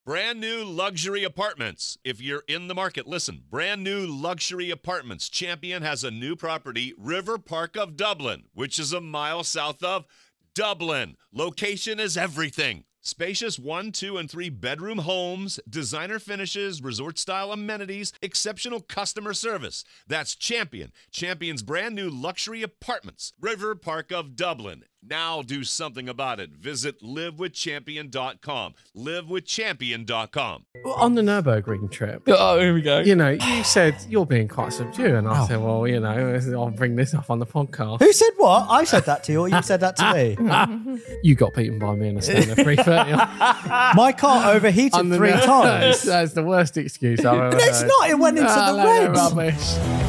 Brand new luxury apartments. If you're in the market, listen. Brand new luxury apartments. Champion has a new property, River Park of Dublin, which is a mile south of Dublin. Location is everything. Spacious 1, 2, and 3 bedroom homes, designer finishes, resort-style amenities, exceptional customer service. That's Champion. Champion's brand new luxury apartments, River Park of Dublin. Now do something about it. Visit livewithchampion.com. Livewithchampion.com. Well, on the Nürburgring trip, Oh, here we go. you know, you said you're being quite subdued, and I said, well, you know, I'll bring this up on the podcast. Who said what? I said that to you, or you said that to me? You got beaten by me in a Stena 330. My car overheated 3 times. That's the worst excuse I've ever And it's heard. not, it went into the they're reds. rubbish.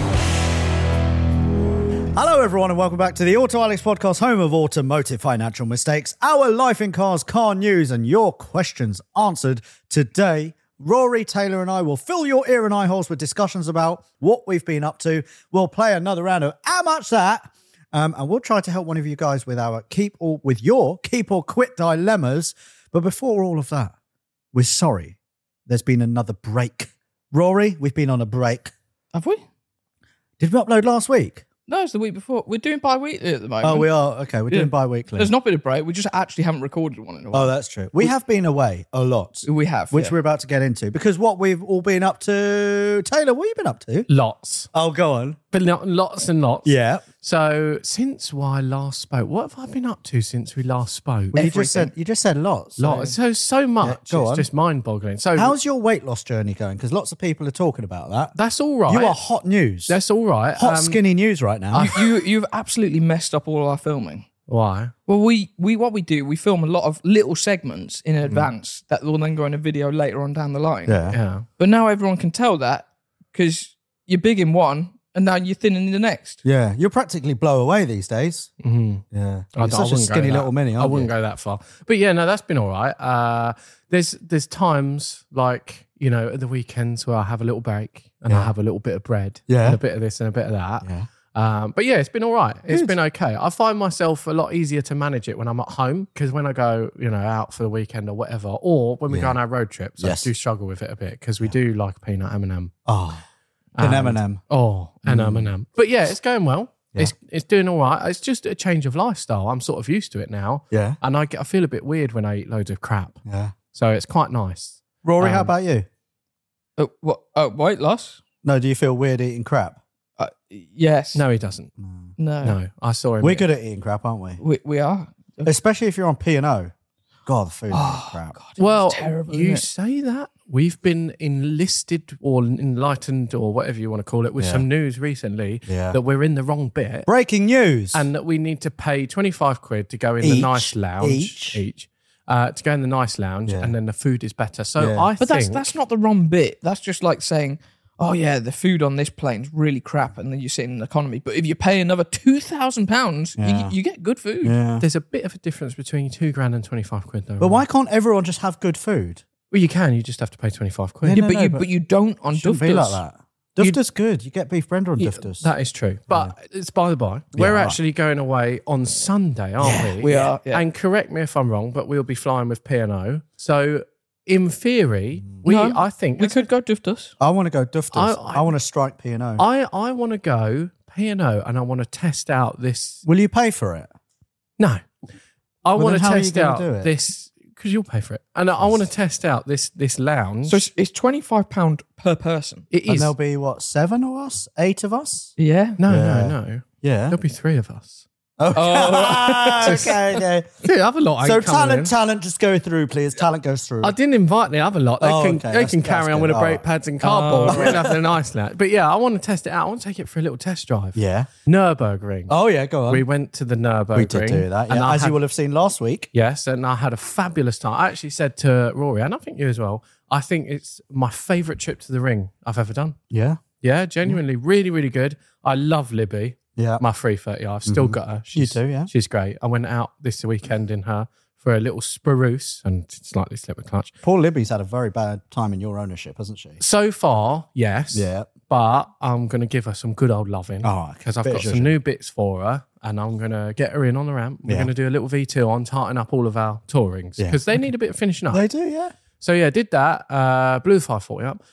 Hello, everyone, and welcome back to the Auto Alex podcast, home of automotive financial mistakes, our life in cars, car news, and your questions answered. Today, Rory, Taylor, and I will fill your ear and eye holes with discussions about what we've been up to. We'll play another round of How Much That? And we'll try to help one of you guys with your keep or quit dilemmas. But before all of that, we're sorry. There's been another break. Rory, we've been on a break. Have we? Did we upload last week? No, it's the week before. We're doing bi-weekly at the moment. Oh, we are. Okay, we're doing bi-weekly. There's not been a break. We just actually haven't recorded one in a while. Oh, that's true. We have been away a lot. We have. Which yeah. we're about to get into. Because what we've all been up to... Taylor, what have you been up to? Lots. Oh, go on. But lots and lots. Yeah. So, since I last spoke, what have I been up to since we last spoke? Well, you just said lots. Lots. So much. Yeah, go it's on. just mind-boggling. So, How's your weight loss journey going? Because lots of people are talking about that. that's all right. You are hot news. That's all right. hot, skinny news right now. You've absolutely messed up all our filming. Why? Well, we film a lot of little segments in advance that will then go in a video later on down the line. Yeah. But now everyone can tell that because you're big in one and now you're thin in the next. Yeah. You'll practically blow away these days. Mm-hmm. Yeah. I You're such a wouldn't go skinny that- little mini, I aren't wouldn't you? go that far. But yeah, no, that's been all right. There's times like, you know, at the weekends where I have a little break and I have a little bit of bread and a bit of this and a bit of that. Yeah. But yeah, it's been all right. It's Good. been okay. I find myself a lot easier to manage it when I'm at home because when I go, you know, out for the weekend or whatever, or when we go on our road trips, Yes. I do struggle with it a bit because we do like peanut M&M. Oh. An M&M. Oh, and M&M. But yeah, it's going well. Yeah. It's doing all right. It's just a change of lifestyle. I'm sort of used to it now. Yeah. And I feel a bit weird when I eat loads of crap. Yeah. So it's quite nice. Rory, how about you? What? Weight loss? No, do you feel weird eating crap? Yes. No, he doesn't. No. No, I saw him. We're good at eating crap, aren't we? We are. Especially if you're on P&O. God, the food is crap. God, Well, it's terrible, you isn't it? say that. We've been enlisted or enlightened or whatever you want to call it with some news recently that we're in the wrong bit Breaking news. and that we need to pay 25 quid to go in the nice lounge each. To go in the nice lounge and then the food is better. So I But think... that's not the wrong bit. That's just like saying, oh yeah, the food on this plane's really crap, and then you sit in an economy. But if you pay another £2,000, you get good food. yeah. There's a bit of a difference between £2,000 and 25 quid though. But why can't everyone just have good food? Well, you can. You just have to pay 25 quid. Yeah, Yeah, but you don't on Shouldn't Dufters. be like that. Dufter's good. You get beef Brenda on Dufters. That is true. But it's by the by. We're actually going away on Sunday, aren't we? We are. Yeah. And correct me if I'm wrong, but we'll be flying with P&O. So in theory, I think we could go Dufters. I want to go Dufters. I- I want to strike P&O. I want to go P&O and I want to test out this. Will you pay for it? No. I want then to how are you test gonna out do it? this because you'll pay for it. And I want to test out this lounge. So it's £25 per person. It And is. there'll be, 7 of us? 8 of us? Yeah. No. Yeah. There'll be 3 of us. Okay. Okay, okay. The other lot ain't So coming in. talent, just go through, please. Talent goes through. I didn't invite the other lot. They Oh, can okay, they can that's carry on good. with the All brake right. pads and cardboard. We'll have the nice lounge. But yeah, I want to test it out. I want to take it for a little test drive. Yeah. Nürburgring. Oh, yeah, go on. We went to the Nürburgring. We did do that, and yeah. I As had- you will have seen last week. Yes, and I had a fabulous time. I actually said to Rory, and I think you as well, I think it's my favourite trip to the ring I've ever done. Yeah. Yeah, genuinely, really, really good. I love Libby, Yeah. my 330. I've still got her. You do, yeah. She's great. I went out this weekend in her for a little spruce and slightly slipped the clutch. Poor Libby's had a very bad time in your ownership, hasn't she? So far, yes. Yeah. But I'm going to give her some good old loving. Oh, okay. Because I've Bit got of some new bits for her and I'm going to get her in on the ramp. We're Yeah. going to do a little V2 on, tighten up all of our tourings Yeah. because they need a bit of finishing up. They do, yeah. So yeah, did that. Blew the 540 up.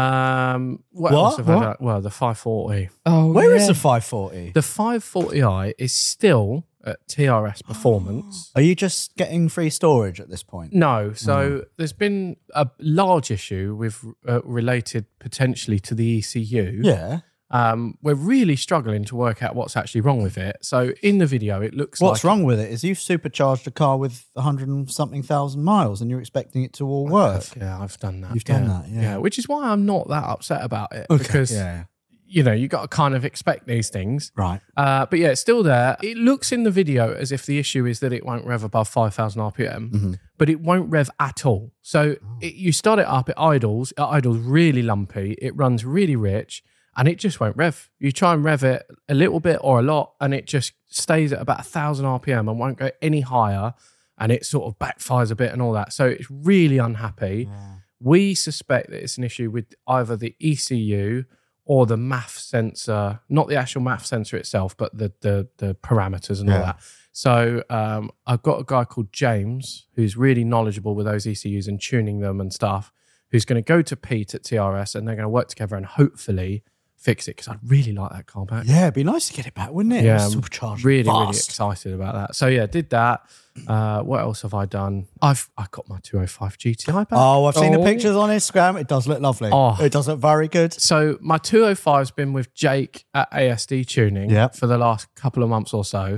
What else have I done? Well, the 540. Oh, Where is the 540? The 540i is still at TRS Performance. Are you just getting free storage at this point? No. So there's been a large issue with related potentially to the ECU. Yeah. We're really struggling to work out what's actually wrong with it. So in the video, it looks What's wrong with it is you've supercharged a car with 100 and something thousand miles and you're expecting it to all work. Yeah, I've done that. You've done that, yeah. Which is why I'm not that upset about it. Okay, Because, you know, you got to kind of expect these things. Right. But yeah, it's still there. It looks in the video as if the issue is that it won't rev above 5,000 RPM, but it won't rev at all. So you start it up, it idles really lumpy, it runs really rich, and it just won't rev. You try and rev it a little bit or a lot, and it just stays at about 1,000 RPM and won't go any higher, and it sort of backfires a bit and all that. So it's really unhappy. Yeah. We suspect that it's an issue with either the ECU or the MAF sensor, not the actual MAF sensor itself, but the parameters and all that. So I've got a guy called James who's really knowledgeable with those ECUs and tuning them and stuff, who's going to go to Pete at TRS and they're going to work together and hopefully fix it, because I'd really like that car back. Yeah, it'd be nice to get it back, wouldn't it? Yeah, supercharged, really fast. excited about that. So yeah, did that. What else have I done? I got my 205 GTI back. Oh, I've seen the pictures on Instagram. It does look lovely. Oh. It does look very good. So my 205's been with Jake at ASD Tuning for the last couple of months or so,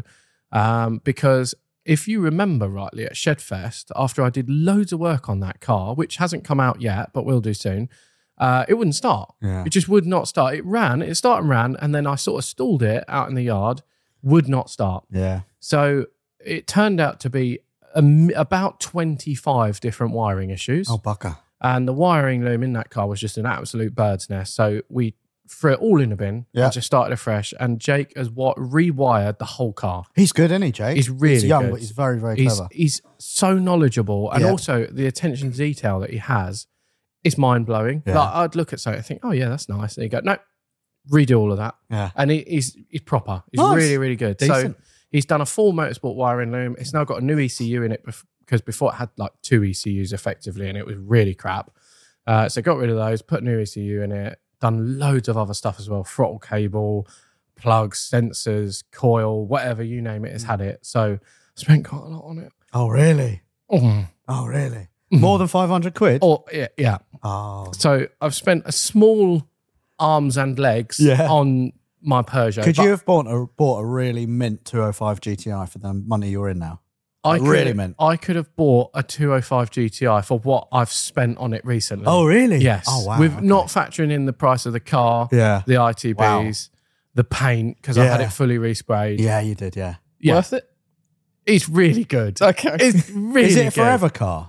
because if you remember rightly at Shedfest, after I did loads of work on that car, which hasn't come out yet, but will do soon, it wouldn't start. Yeah. It just would not start. It started and ran, and then I sort of stalled it out in the yard, would not start. Yeah. So it turned out to be about 25 different wiring issues. Oh, bugger. And the wiring loom in that car was just an absolute bird's nest. So we threw it all in a bin and just started afresh. And Jake has rewired the whole car. He's good, isn't he, Jake? He's really young, good. but he's very, very clever. He's so knowledgeable. And also the attention to detail that he has is mind-blowing. Yeah. Like, I'd look at something and think, oh, yeah, that's nice. And he'd go, no, redo all of that. Yeah. And he's proper. He's nice. really, really good. Decent. So he's done a full motorsport wiring loom. It's now got a new ECU in it because before it had like 2 ECUs effectively, and it was really crap. So got rid of those, put a new ECU in it, done loads of other stuff as well. Throttle cable, plugs, sensors, coil, whatever, you name it, has had it. So spent quite a lot on it. Oh, really? Oh, really? More than 500 quid? Oh, yeah. Oh. So I've spent a small arms and legs on my Peugeot. Could you have bought a really mint 205 GTI for the money you're in now? I could have bought a 205 GTI for what I've spent on it recently. Oh, really? Yes. Oh, wow. With not factoring in the price of the car, the ITBs, the paint, because I had it fully resprayed. Yeah, you did, yeah. Worth it? It's really good. Okay. It's really Is it a good. forever car?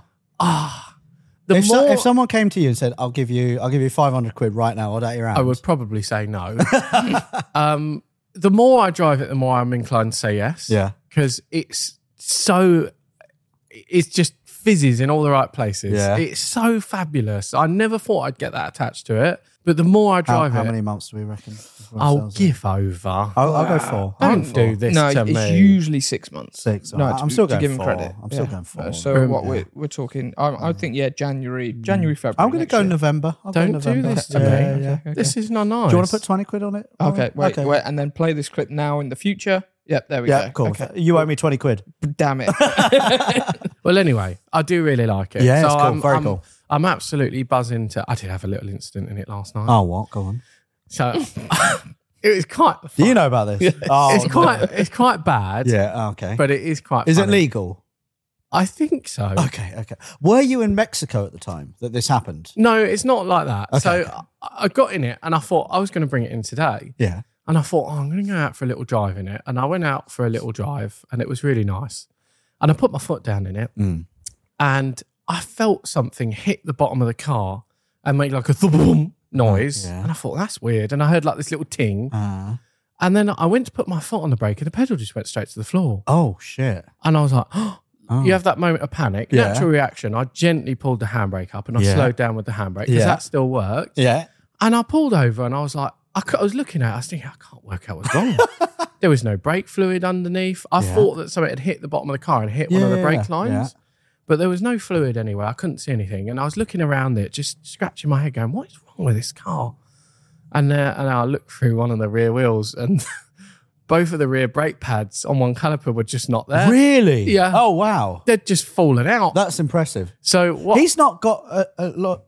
If someone came to you and said, I'll give you 500 quid right now, or that your hand, I would probably say no. The more I drive it, the more I'm inclined to say yes. Yeah. Because it just fizzes in all the right places. Yeah. It's so fabulous. I never thought I'd get that attached to it. But the more I drive how it, many months do we reckon? I'll give over. I'll go 4. Don't do this No, to it's me. usually 6 months. 6. No, I'm still going to give him 4. credit. I'm still going 4. So what we're talking, I think January, February. I'm going to go November. Don't do this to me. Okay. This is not nice. Do you want to put 20 quid on it? Okay, wait, and then play this clip now in the future. Yep, there we go. Yeah, cool. Okay. You owe me 20 quid. Damn it. Well, anyway, I do really like it. Yeah, so it's cool. Very cool. I'm absolutely buzzing to. I did have a little incident in it last night. Oh, what? Go on. So it was quite fun. Do you know about this? Oh, It's quite bad. Yeah, okay. But it is quite Is it funny. legal? I think so. Okay. Were you in Mexico at the time that this happened? No, it's not like that. Okay, So okay. I got in it and I thought I was going to bring it in today. Yeah. And I thought, I'm going to go out for a little drive in it. And I went out for a little drive and it was really nice. And I put my foot down in it and I felt something hit the bottom of the car and make like a thump noise. Yeah. And I thought, that's weird. And I heard like this little ting. And then I went to put my foot on the brake and the pedal just went straight to the floor. Oh, shit. And I was like, you have that moment of panic, Yeah. natural reaction. I gently pulled the handbrake up and I slowed down with the handbrake because Yeah. that still worked. Yeah. And I pulled over and I was like, I was looking at it, I was thinking, I can't work out what's wrong. There was no brake fluid underneath. I thought that something had hit the bottom of the car and hit one of the brake lines. Yeah. but there was no fluid anywhere. I couldn't see anything. And I was looking around it, just scratching my head going, what is wrong with this car? And I looked through one of the rear wheels and both of the rear brake pads on one caliper were just not there. Really? Yeah. Oh, wow. They'd just fallen out. That's impressive. So what? He's not got a lot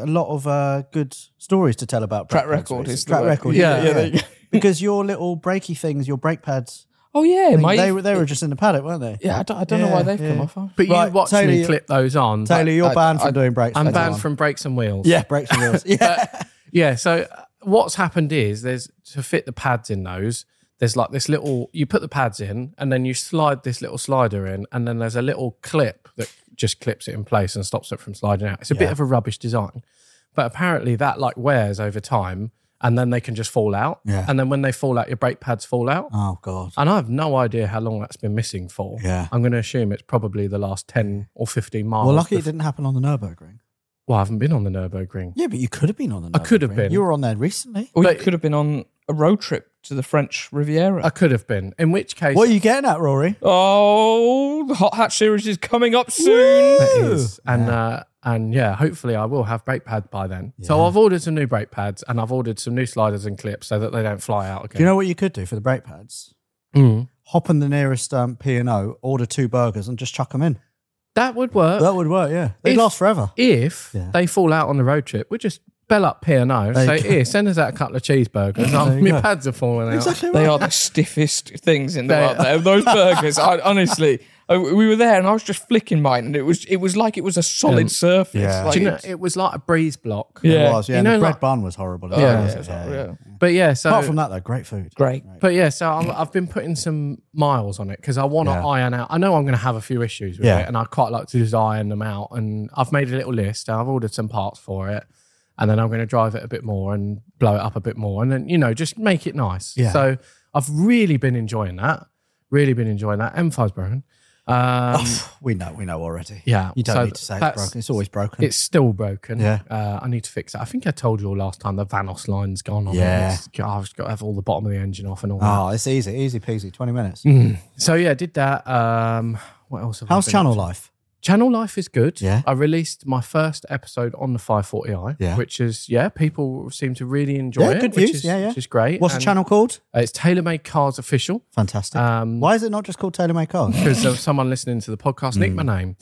of good stories to tell about Track brake pads, record Reece. is the track word. record. Yeah. Yeah, there you go. Because your little brakey things, your brake pads, Oh yeah, they were just in the paddock, weren't they? Yeah, I don't know why they've come yeah. off. But Right, you watched Taylor, me you- clip those on. Taylor, you're banned from doing brakes. I'm later banned on. from brakes and wheels. Yeah, brakes and wheels. Yeah. Yeah, so what's happened is there's to fit the pads in those, there's like this little, you put the pads in and then you slide this little slider in and then there's a little clip that just clips it in place and stops it from sliding out. It's a bit of a rubbish design, but apparently that like wears over time and then they can just fall out. Yeah. And then when they fall out, your brake pads fall out. Oh, God. And I have no idea how long that's been missing for. Yeah. I'm going to assume it's probably the last 10 or 15 miles. Well, lucky it didn't happen on the Nürburgring. Well, I haven't been on the Nürburgring. Yeah, but you could have been on the Nürburgring. I could have been. You were on there recently. Or you But- could have been on a road trip to the French Riviera. I could have been. In which case, What are you getting at, Rory? Oh, the Hot Hatch series is coming up soon. it is. And yeah, hopefully I will have brake pads by then. So I've ordered some new brake pads and I've ordered some new sliders and clips so that they don't fly out again. Do you know what you could do for the brake pads? Mm. Hop in the nearest P&O, order 2 burgers and just chuck them in. That would work That would work, yeah. They'd If- last forever. if Yeah. they fall out on the road trip. We just bell up P&O. There you Say, go. here, send us out a couple of cheeseburgers. There you My go. pads are falling out. Exactly right. They are the stiffest things in the They world. There. Those burgers, honestly, we were there and I was just flicking mine, and it was like it was a solid surface. yeah. Like Do you know, it's- it was like a breeze block. Yeah. It was, yeah. You And know, the bread like- bun was horrible. Yeah. yeah. But yeah, so Apart from that, though, great food. Great. But yeah, so I've been putting some miles on it because I want to Yeah. iron out. I know I'm going to have a few issues with Yeah. it, and I quite like to just iron them out. And I've made a little list. And I've ordered some parts for it, and then I'm going to drive it a bit more and blow it up a bit more, and then just make it nice. Yeah. So I've really been enjoying that. Really been enjoying that. M5's broken. We know already. Yeah, You don't so need to say it's that's- broken. It's always broken. It's still broken. Yeah. I need to fix it. I think I told you all last time the Vanos line's gone on. Yeah. I've just got to have all the bottom of the engine off and all that. Oh, it's easy peasy. 20 minutes. So yeah, did that. What else? Have I How's been channel up to? life? Channel life is good. Yeah. I released my first episode on the 540i, Yeah. which is people seem to really enjoy Yeah, it. good which views. is, Yeah. which is great. What's the And, channel called? It's TaylorMade Cars Official. Fantastic. Um, Why is it not just called TaylorMade Cars? Because of someone listening to the podcast nicked my name.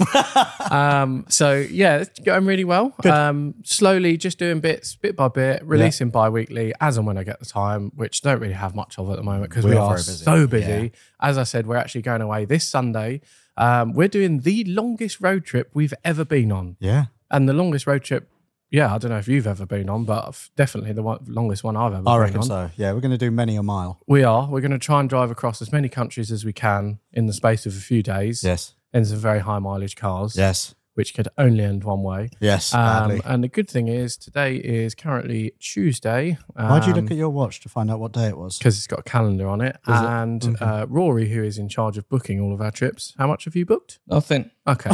So yeah, it's going really well. Slowly, just doing bits, bit by bit, releasing bi-weekly as and when I get the time, which don't really have much of at the moment because We we are are very busy. so busy. Yeah. As I said, we're actually going away this Sunday. We're doing the longest road trip we've ever been on. Yeah. And the longest road trip, I don't know if you've ever been on, but definitely the longest one I've ever I been reckon on. so. Yeah, we're going to do many a mile. We are. We're going to try and drive across as many countries as we can in the space of a few days. Yes. In some very high mileage cars, Yes. which could only end one way. Yes. Badly. And the good thing is today is currently Tuesday. Why'd you look at your watch to find out what day it was? Because it's got a calendar on it. Is it? And Rory, who is in charge of booking all of our trips, how much have you booked? Nothing. Okay.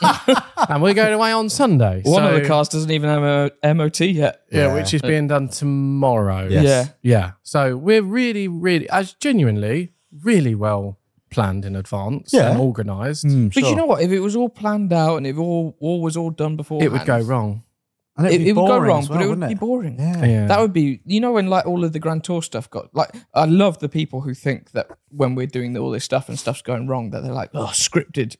And we're going away on Sunday. One of So- the cars doesn't even have a MOT yet. Yeah, which is being done tomorrow. Yes. Yeah. Yeah. So we're really, genuinely, really well planned in advance Yeah. and organised. But you know what? If it was all planned out and if all was all done before, It would go wrong. And it'd be It would go boring wrong, as well, but it would wouldn't be boring. Yeah. Yeah. That would be, when like all of the Grand Tour stuff got, like, I love the people who think that when we're doing all this stuff and stuff's going wrong, that they're like, oh, scripted.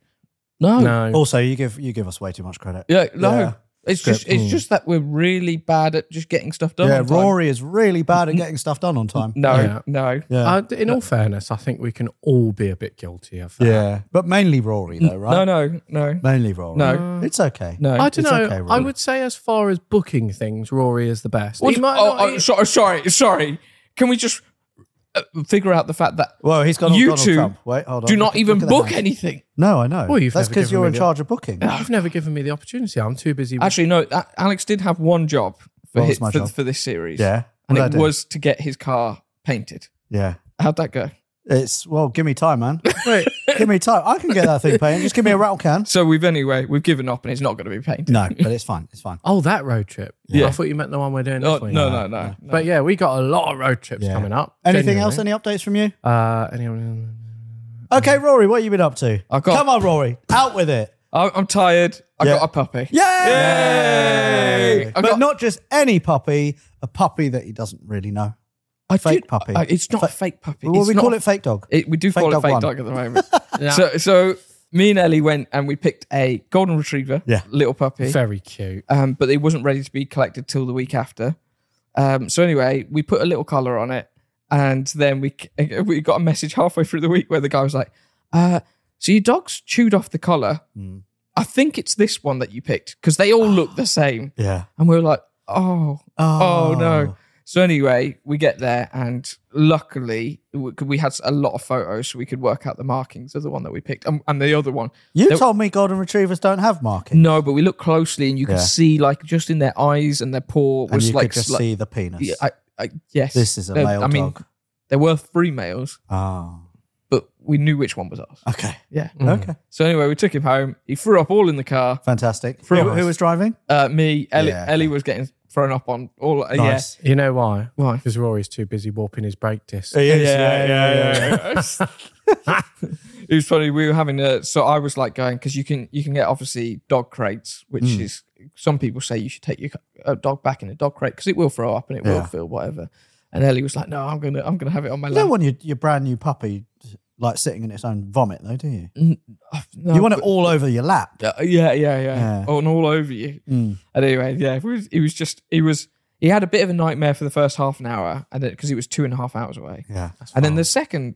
No. No. Also, you give us way too much credit. Yeah, no. Yeah. It's just that we're really bad at just getting stuff done. Yeah, on time. Rory is really bad at getting stuff done on time. No, Yeah. no. Yeah. In all fairness, I think we can all be a bit guilty of that. Yeah. But mainly Rory, though, right? No. Mainly Rory. No. It's okay. No. I don't It's know. okay, I Rory. would say as far as booking things, Rory is the best. What- He might not- sorry. Can we just figure out the fact that Well, he's gone on You Donald two Trump. Wait, hold on. do not Look even at the book hand. anything? No, I know. Well, you've That's never because given you're me in the- charge of booking. You've never given me the opportunity. I'm too busy. With, Actually, no. Alex did have one job for What was my job? for this series. Yeah. And What'd I it do? was to get his car painted. Yeah. How'd that go? Well, give me time, man. Wait, Give me time. I can get that thing painted. Just give me a rattle can. So we've given up and it's not going to be painted. No, but it's fine. It's fine. oh, that road trip. Yeah. I thought you meant the one we're doing No, this week. no. But yeah, we got a lot of road trips Yeah. coming up. Anything else? genuinely. Any updates from you? Anyone? Okay, Rory, what have you been up to? I've got- Come on, Rory. Out with it. I'm tired. I Yeah. got a puppy. Yay! I But got- not just any puppy, a puppy that he doesn't really know. Fake puppy. It's not a fake puppy. Well, It's we not call a- it fake dog. we do Fake call it dog fake one. dog at the moment. Yeah. So me and Ellie went and we picked a golden retriever, Yeah. little puppy. Very cute. But it wasn't ready to be collected till the week after. So anyway, we put a little collar on it, and then we got a message halfway through the week where the guy was like, "So your dog's chewed off the collar. I think it's this one that you picked because they all look the same." Yeah. And we were like, "Oh no." So anyway, we get there, and luckily we had a lot of photos, so we could work out the markings of the one that we picked, and the other one. You told me golden retrievers don't have markings. No, but we looked closely, and you could Yeah. see like just in their eyes and their paw And was you like could just see the penis. Yeah, yes. This is a male dog. There were 3 males, Oh. but we knew which one was ours. Okay. Yeah. Okay. So anyway, we took him home. He threw up all in the car. Fantastic. From Who us. was driving? Me, Ellie, Yeah. Ellie was getting thrown up on all. Nice. You know why? Why? Because Rory's too busy warping his brake disc. He is, It was funny. We were having so I was like going because you can get obviously dog crates, which is some people say you should take your dog back in a dog crate because it will throw up and it will feel whatever. And Ellie was like, "No, I'm gonna have it on my You lap." don't want your brand new puppy like sitting in its own vomit, though, do you? No, You want it but- all over your lap. Yeah. Oh, and all over you. And anyway, yeah, he had a bit of a nightmare for the first half an hour, and then because he was 2.5 hours away, Yeah. and then the second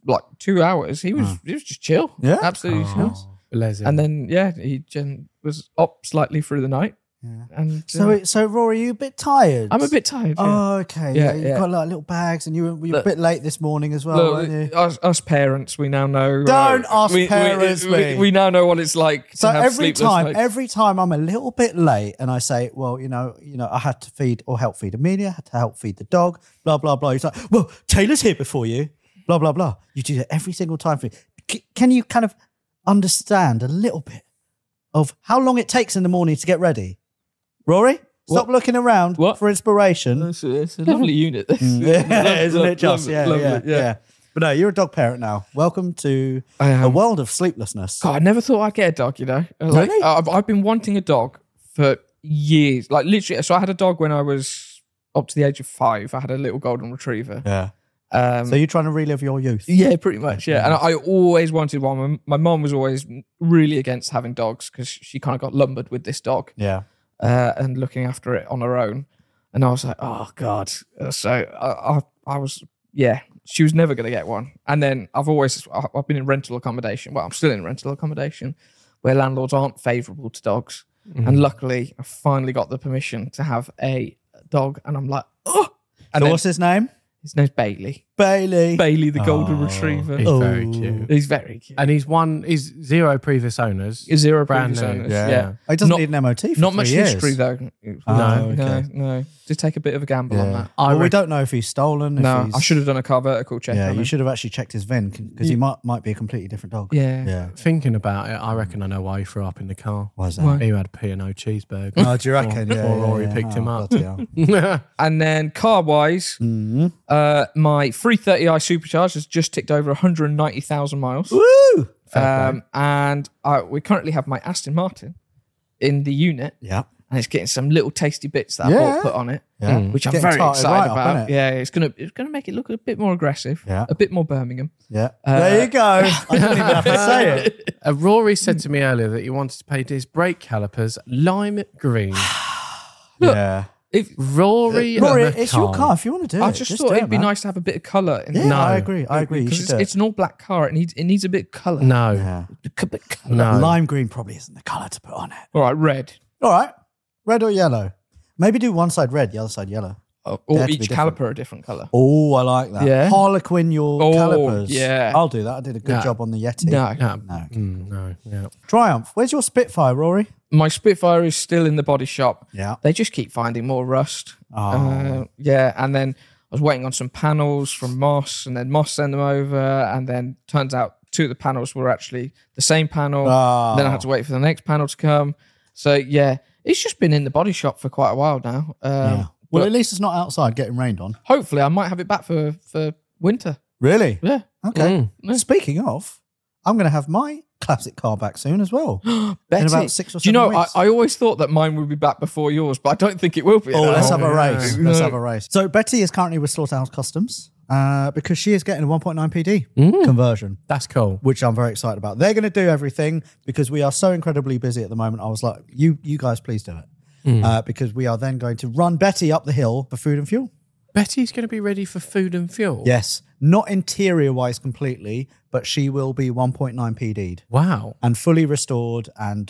2 hours, he was just chill, Yeah? absolutely chill. Bless him. And then he was up slightly through the night, and So Rory, you a bit tired? I'm a bit tired. Yeah. Oh, okay. Yeah, You've yeah. got like little bags, and you were a Look- bit late this morning as well, Look, weren't you? us parents, we now know. Don't ask parents me. We now know what it's like. So to have every sleepless nights. time I'm a little bit late, and I say, well, you know, I had to feed or help feed Amelia, had to help feed the dog, blah blah blah. He's like, well, Taylor's here before you, blah blah blah. You do that every single time for me. Can you kind of understand a little bit of how long it takes in the morning to get ready? Rory, stop looking around What? for inspiration. It's a lovely unit. Yeah, isn't it just? Lovely, Yeah. But no, you're a dog parent now. Welcome to I am. a world of sleeplessness. God, I never thought I'd get a dog, you know. Like, Really? I've been wanting a dog for years. Like literally, so I had a dog when I was up to the age of 5. I had a little golden retriever. Yeah. So you're trying to relive your youth. Yeah, pretty much. Yeah, and I always wanted one. My mom was always really against having dogs because she kind of got lumbered with this dog Yeah. and looking after it on her own. And I was like, oh God. So I was, yeah. She was never going to get one. And then I've been in rental accommodation. Well, I'm still in rental accommodation where landlords aren't favourable to dogs. And luckily, I finally got the permission to have a dog. And I'm like, oh. And So then what's his name? his name's Bailey. Bailey. Bailey, the golden retriever. He's very cute. He's very cute. And he's 0 previous owners. 0 brand previous new. owners. Yeah. Yeah. He doesn't Not- need an MOT for Not 3 much years. history though. Oh, no, okay. no. Just take a bit of a gamble on that. I Well, we reckon- don't know if he's stolen. If No, he's, I should have done a car vertical check. Yeah, on you him. should have actually checked his VIN because he might be a completely different dog. Yeah. Yeah. Thinking about it, I reckon I know why he threw up in the car. Why is that? Why? He had a P&O cheeseburger. Oh, do you reckon? Before Yeah, Rory yeah, picked him up. bloody hell. And then car wise, Mm-hmm. my 330i Supercharged has just ticked over 190,000 miles. Woo! And we currently have my Aston Martin in the unit, Yeah. and it's getting some little tasty bits that I Yeah. bought put on it, Yeah. which I'm Getting very tarted excited right up, about. isn't it? Yeah, it's gonna make it look a bit more aggressive, Yeah. a bit more Birmingham. Yeah. There you go. I didn't even have to say it. Rory said to me earlier that he wanted to paint his brake calipers lime green. Yeah. Rory, Rory, and the it's your car. If you want to do I it, just do thought it'd be man. nice to have a bit of colour in Yeah, it. No. I agree. You Because should do it's an all black car. It needs a bit of colour. No, Yeah. A bit of colour. no. Lime green probably isn't the colour to put on it. All right, red. All right. Red or yellow? Maybe do one side red, the other side yellow. Or They have to be each different. caliper a different colour. Oh, I like that. Yeah. Harlequin your Oh, calipers. yeah. I'll do that. I did a good No. job on the Yeti. No. No, No. no, yeah. Triumph. Where's your Spitfire, Rory? My Spitfire is still in the body shop. Yeah. They just keep finding more rust. Oh. Yeah, and then I was waiting on some panels from Moss, and then Moss sent them over, and then turns out 2 of the panels were actually the same panel. Oh. Then I had to wait for the next panel to come. So yeah, it's just been in the body shop for quite a while now. Yeah. Well, but at least it's not outside getting rained on. hopefully I might have it back for winter. Really? Yeah. Okay. Yeah. Speaking of, I'm going to have my classic car back soon as well. Betty. In about 6 or 7 Do you know, weeks. I always thought that mine would be back before yours, but I don't think it will be. Oh, now. let's have a race. yeah. Let's have a race. So Betty is currently with Slaughterhouse Customs because she is getting a 1.9 PD conversion, That's cool. which I'm very excited about. They're going to do everything because we are so incredibly busy at the moment. I was like, you guys, please do it. Because we are then going to run Betty up the hill for food and fuel. Betty's going to be ready for food and fuel. Yes, not interior-wise completely, but she will be 1.9 PD'd Wow. and fully restored and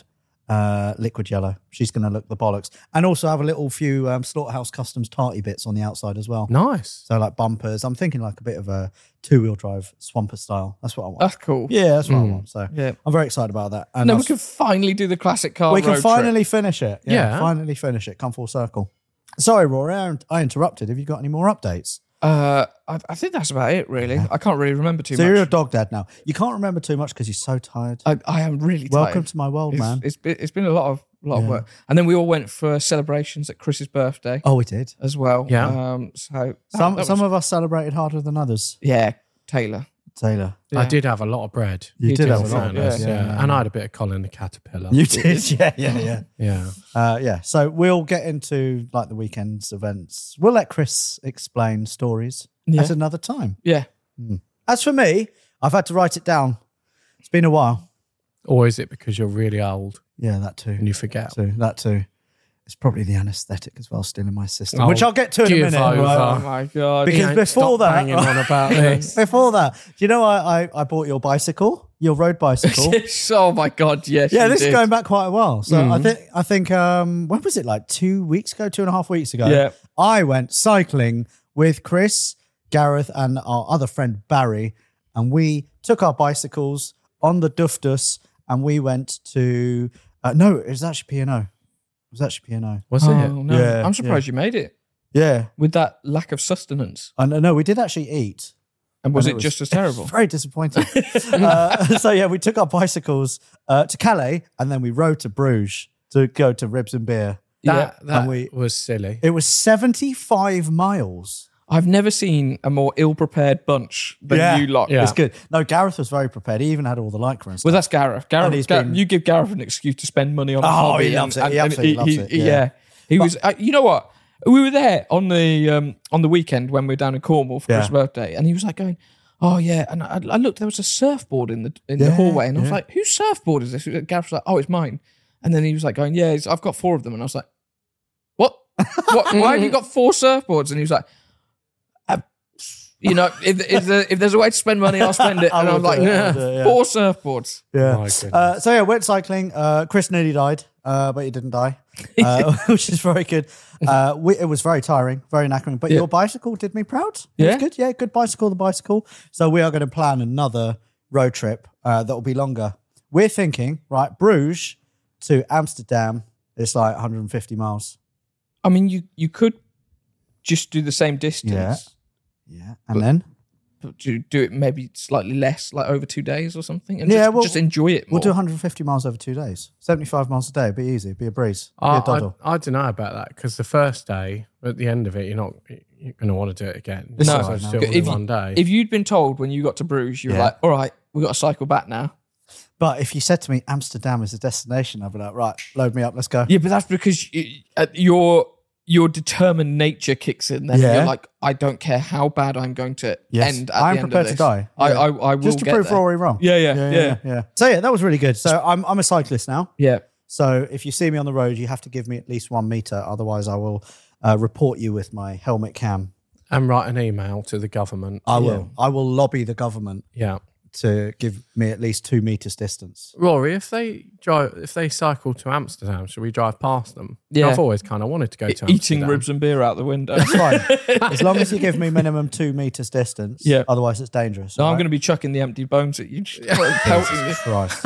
liquid yellow. She's going to look the bollocks. And also have a little few Slaughterhouse Customs tarty bits on the outside as well. Nice. So like bumpers. I'm thinking like a bit of a 2-wheel drive Swamper style. That's what I want. That's cool. Yeah, that's what I want. So Yeah. I'm very excited about that. And No, I'll- we can finally do the classic car we can road finally finish it. Yeah. Finally finish it. Come full circle. Sorry, Rory, I interrupted. Have you got any more updates? trip. I think that's about it, really. I can't really remember too So you're a much. dog dad now. You can't remember too much because you're so tired. I am really tired. Welcome to my world, It's- man. It's been a lot of work. And then we all went for celebrations at Chris's birthday Oh, we did. as well. Yeah. So Some that was- of us celebrated harder than others. yeah, Taylor. Taylor, Yeah. I did have a lot of bread. you did have a did, lot. Fairness, yeah. yeah. And I had a bit of Colin the Caterpillar. You did, yeah. Yeah. So we'll get into like the weekend's events. We'll let Chris explain stories Yeah. at another time. Yeah. As for me, I've had to write it down. It's been a while. Or is it because you're really old Yeah, that too. and you forget? That too. It's probably the anaesthetic as well, still in my system, Oh, which I'll get to in a give minute. over. right? Oh my God. Because He ain't before stopped that, banging on about this. before that, do you know I bought your bicycle, your road bicycle? Oh my God, yes. Yeah, you this did. is going back quite a while. So I think when was it? Like 2 weeks ago, 2.5 weeks ago. Yeah. I went cycling with Chris, Gareth, and our other friend Barry, and we took our bicycles on the Duftus, and we went to. No, it was actually P&O. It was actually P&O. Was Oh, it? no. Yeah, I'm surprised you made it Yeah, with that lack of sustenance. and no, we did actually eat. And was And it it just as terrible? Very disappointing. So yeah, we took our bicycles to Calais, and then we rode to Bruges to go to Ribs and Beer. That And we- was silly. It was 75 miles. I've never seen a more ill-prepared bunch than you lot. Yeah. It's good. No, Gareth was very prepared. He even had all the lycra and stuff. Well, that's Gareth. And he's been- You give Gareth an excuse to spend money on a Oh, hobby. he loves it. He absolutely loves it. Yeah. Yeah. He was. You know what? We were there on the weekend when we were down in Cornwall for Yeah. Chris' birthday, and he was like going, "Oh yeah," and I looked. There was a surfboard in the Yeah, hallway, and I was yeah. like, "Whose surfboard is this?" Gareth was like, "Oh, it's mine." And then he was like going, "Yeah, I've got 4 of them," and I was like, "What? Why have you got 4 surfboards?" And he was like, "You know, if there's a way to spend money, I'll spend it." I And I will was like, do it, I will do it, yeah. 4 surfboards. Yeah. My goodness. So yeah, went cycling. Chris nearly died, but he didn't die, which is very good. It was very tiring, very knackering. But Yeah. your bicycle did me proud. It Yeah? was good. Yeah, good bicycle. The bicycle. So we are going to plan another road trip that will be longer. We're thinking right, Bruges to Amsterdam. It's like 150 miles. I mean, you could just do the same distance. Yeah. Yeah, and then But do it maybe slightly less, like over 2 days or something, and Yeah, just enjoy it more. we'll do 150 miles over 2 days. 75 miles a day. Be easy. Be a breeze. Be a I doddle. don't know about that because the first day, at the end of it, you're going to want to do it again. It's No, all right So now. still if, one day. if you'd been told when you got to Bruges, you were Yeah. like, "All right, we got to cycle back now." But if you said to me Amsterdam is a destination, I'd be like, right, load me up. Let's go. Yeah, but that's because your determined nature kicks in. Then Yeah. you're like, "I don't care how bad I'm going to Yes. end." At I'm the end prepared of to this. die. I Yeah. will Just to get prove there. Rory wrong. Yeah. So yeah, that was really good. So I'm a cyclist now. Yeah. So if you see me on the road, you have to give me at least 1 meter. Otherwise, I will report you with my helmet cam. And write an email to the government. I will. I will lobby the government Yeah. to give me at least 2 meters distance. Rory, if they cycle to Amsterdam, should we drive past them? Yeah. I've always kind of wanted to go to Eating Amsterdam. ribs and beer out the window. It's fine. As long as you give me minimum 2 meters distance. Yeah. Otherwise, it's dangerous. No, I'm all going to right? be chucking the empty bones at you. Just pelting you. Christ.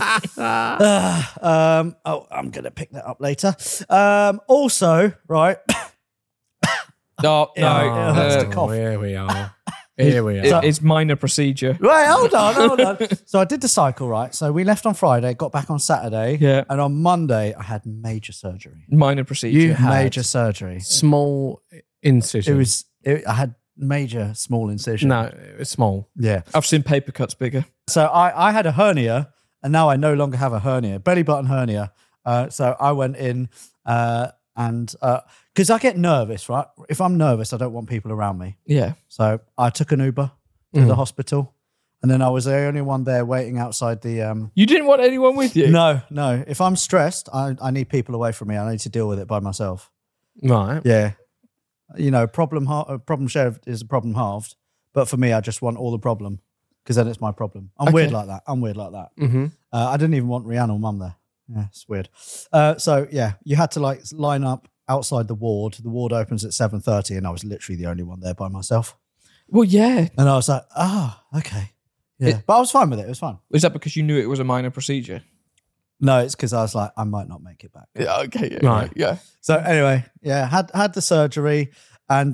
I'm going to pick that up later. Also, right. No, Yeah, that's the cough. Here we are. Here we are. It's minor procedure. Right, hold on. So I did the cycle, right? So we left on Friday, got back on Saturday. Yeah. And on Monday, I had major surgery. Minor procedure. You had Major surgery. small incision. I had major small incision. No, it was small. Yeah. I've seen paper cuts bigger. So I had a hernia and now I no longer have a hernia, belly button hernia. So I went in and because I get nervous, right? If I'm nervous, I don't want people around me. Yeah. So I took an Uber to the hospital, and then I was the only one there waiting outside the. You didn't want anyone with you? No. If I'm stressed, I need people away from me. I need to deal with it by myself. Right. Yeah. Problem shared is a problem halved. But for me, I just want all the problem because then it's my problem. I'm weird like that. Mm-hmm. I didn't even want Rihanna or Mum there. Yeah, it's weird. So yeah, you had to like line up outside the ward. The ward opens at 7:30, and I was literally the only one there by myself. Well, yeah. And I was like, okay, yeah. But I was fine with it. It was fine. Was that because you knew it was a minor procedure? No, it's because I was like, I might not make it back. Yeah. Okay. Yeah. Right. Yeah. So anyway, yeah, had the surgery, and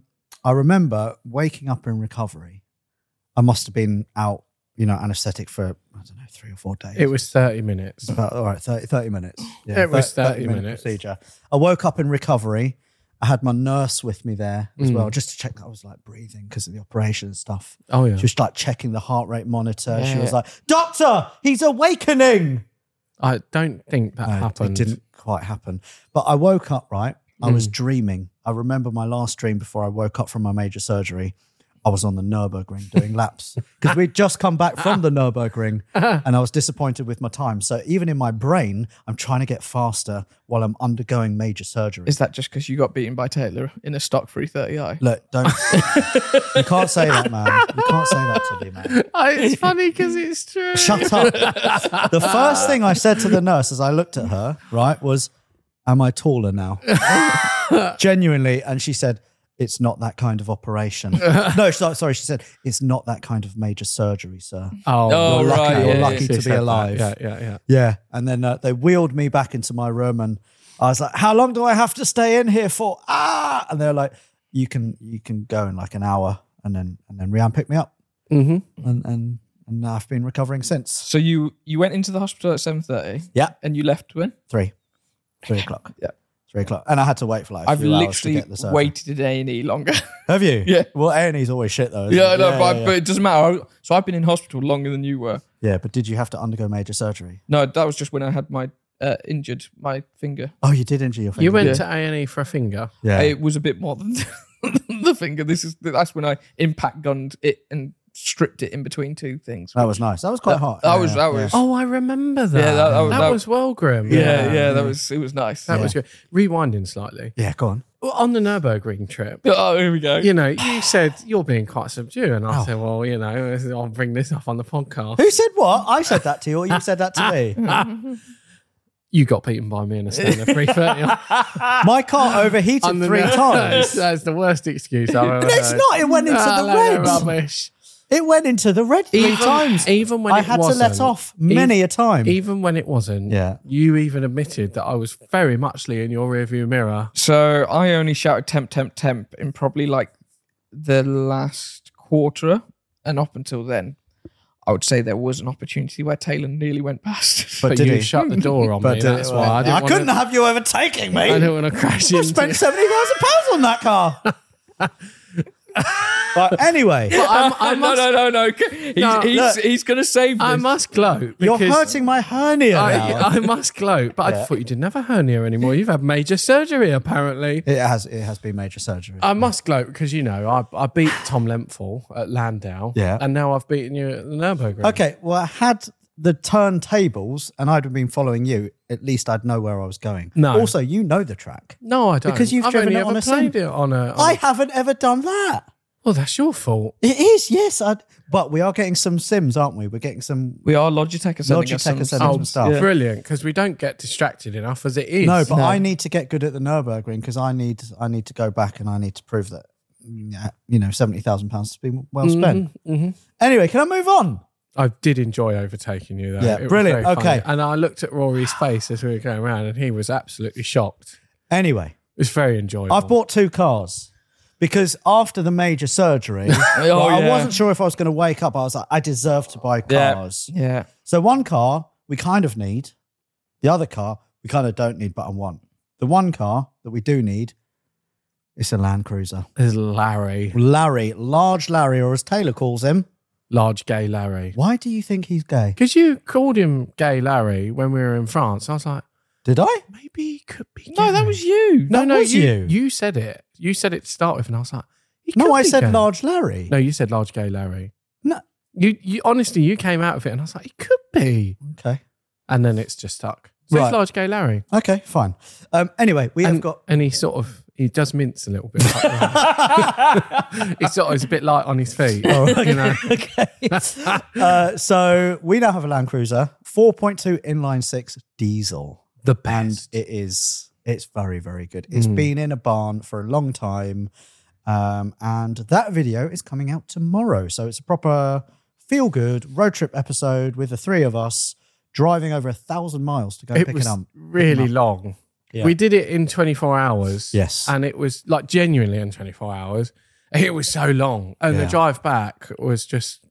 I remember waking up in recovery. I must have been out, anaesthetic for, I don't know, 3 or 4 days. It was 30 minutes. About, all right, 30 minutes. Yeah, It was 30 minute minutes. procedure. I woke up in recovery. I had my nurse with me there as well, just to check that I was like breathing because of the operation and stuff. Oh, yeah. She was like checking the heart rate monitor. She Yeah. was like, "Doctor, he's awakening." I don't think that No, happened. It didn't quite happen. But I woke up, right? I was dreaming. I remember my last dream before I woke up from my major surgery. I was on the Nürburgring doing laps because we'd just come back from the Nürburgring and I was disappointed with my time. So even in my brain, I'm trying to get faster while I'm undergoing major surgery. Is that just because you got beaten by Taylor in a stock 330i? Look, don't. You can't say that, man. You can't say that to me, man. It's funny because it's true. Shut up. The first thing I said to the nurse as I looked at her, right, was, "Am I taller now?" Genuinely. And she said, "It's not that kind of operation." No, sorry. She said, "It's not that kind of major surgery, sir." Oh, Oh, You're lucky, right, you're yeah, lucky She to be said that. alive. Yeah. Yeah. And then they wheeled me back into my room and I was like, "How long do I have to stay in here for?" And they're like, you can go in like an hour. And then Rianne picked me up. Mm-hmm. And I've been recovering since. So you went into the hospital at 7:30. Yeah. And you left when? 3 o'clock. Yeah. 3 o'clock. And I had to wait for like a I've few hours to literally get the surgery. waited in A&E longer. Have you? Yeah. Well, A&E's always shit though. Isn't Yeah, it? no, but it doesn't matter. So I've been in hospital longer than you were. Yeah, but did you have to undergo major surgery? No, that was just when I had my injured my finger. Oh, you did injure your finger. You went Yeah. to A&E for a finger. Yeah. It was a bit more than the finger. That's when I impact gunned it and stripped it in between two things. That was nice. That was quite hot. That Yeah, was- yeah, that was- yeah. Oh, I remember that. Yeah, that was well grim. Yeah, it was nice. That was good. Rewinding slightly. Yeah, go on. Well, on the Nürburgring trip, Oh, here we go. you said you're being quite subdued. And I said, well, I'll bring this up on the podcast. Who said what? I said that to you or you said that to me? You got beaten by me in a Stena 330. My car overheated On the 3 times. That's the worst excuse I've ever heard. It's not. It went into the red. Rubbish. It went into the red 3 times. Even when I it had to wasn't, let off many a time. Even when it wasn't, Yeah. you even admitted that I was very muchly in your rearview mirror. So I only shouted temp in probably like the last quarter, and up until then, I would say there was an opportunity where Taylor nearly went past. But did you he? shut the door on me. But That's why I didn't couldn't have you overtaking me. I didn't want to crash I into spent £70,000 on that car. But anyway, I must, No. He's going to save this. I must gloat. you're because hurting my hernia now. I must gloat, but I thought you didn't have a hernia anymore. You've had major surgery, apparently. It has been major surgery. I must gloat because, I beat Tom Lempfel at Landau. Yeah. And now I've beaten you at the Nürburgring. Okay, well, had the turntables and I'd have been following you, at least I'd know where I was going. No. Also, you know the track. No, I don't. Because you've I've driven only it on ever a sim. played it on a... I haven't ever done that. Well, that's your fault. It is, yes. But we are getting some sims, aren't we? We're getting some... We are Logitech are sending us Logitech are some. sending some stuff. Brilliant, because we don't get distracted enough as it is. No, but I need to get good at the Nürburgring because I need to go back and I need to prove that, £70,000 has been well spent. Mhm. Anyway, can I move on? I did enjoy overtaking you, though. Yeah, It was brilliant. very funny. Okay. And I looked at Rory's face as we were going around, and he was absolutely shocked. Anyway, It was very enjoyable. I've bought 2 cars because after the major surgery, I wasn't sure if I was going to wake up. I was like, I deserve to buy cars. Yeah. So one car we kind of need. The other car we kind of don't need, but I want. The one car that we do need is a Land Cruiser. There's Larry. Larry, large Larry, or as Taylor calls him, Large Gay Larry. Why do you think he's gay? Because you called him Gay Larry when we were in France. I was like, Did I? maybe he could be gay. No, that was you. No, That was you. You said it. You said it to start with, and I was like, he No, could I be said gay. Large Larry. No, you said Large Gay Larry. No. You honestly, you came out of it, and I was like, he could be. Okay. And then it's just stuck. So Right. it's Large Gay Larry. Okay, fine. Anyway, we have got... And he does mince a little bit. He's a bit light on his feet. Oh, okay. You know? Okay. So we now have a Land Cruiser 4.2 inline 6 diesel. The And best. it's very, very good. It's been in a barn for a long time. And that video is coming out tomorrow. So it's a proper feel-good road trip episode with the three of us driving over 1,000 miles to go It pick was it up. really long. Yeah. We did it in 24 hours. Yes. And it was like genuinely in 24 hours. It was so long. And the Yeah. drive back was just,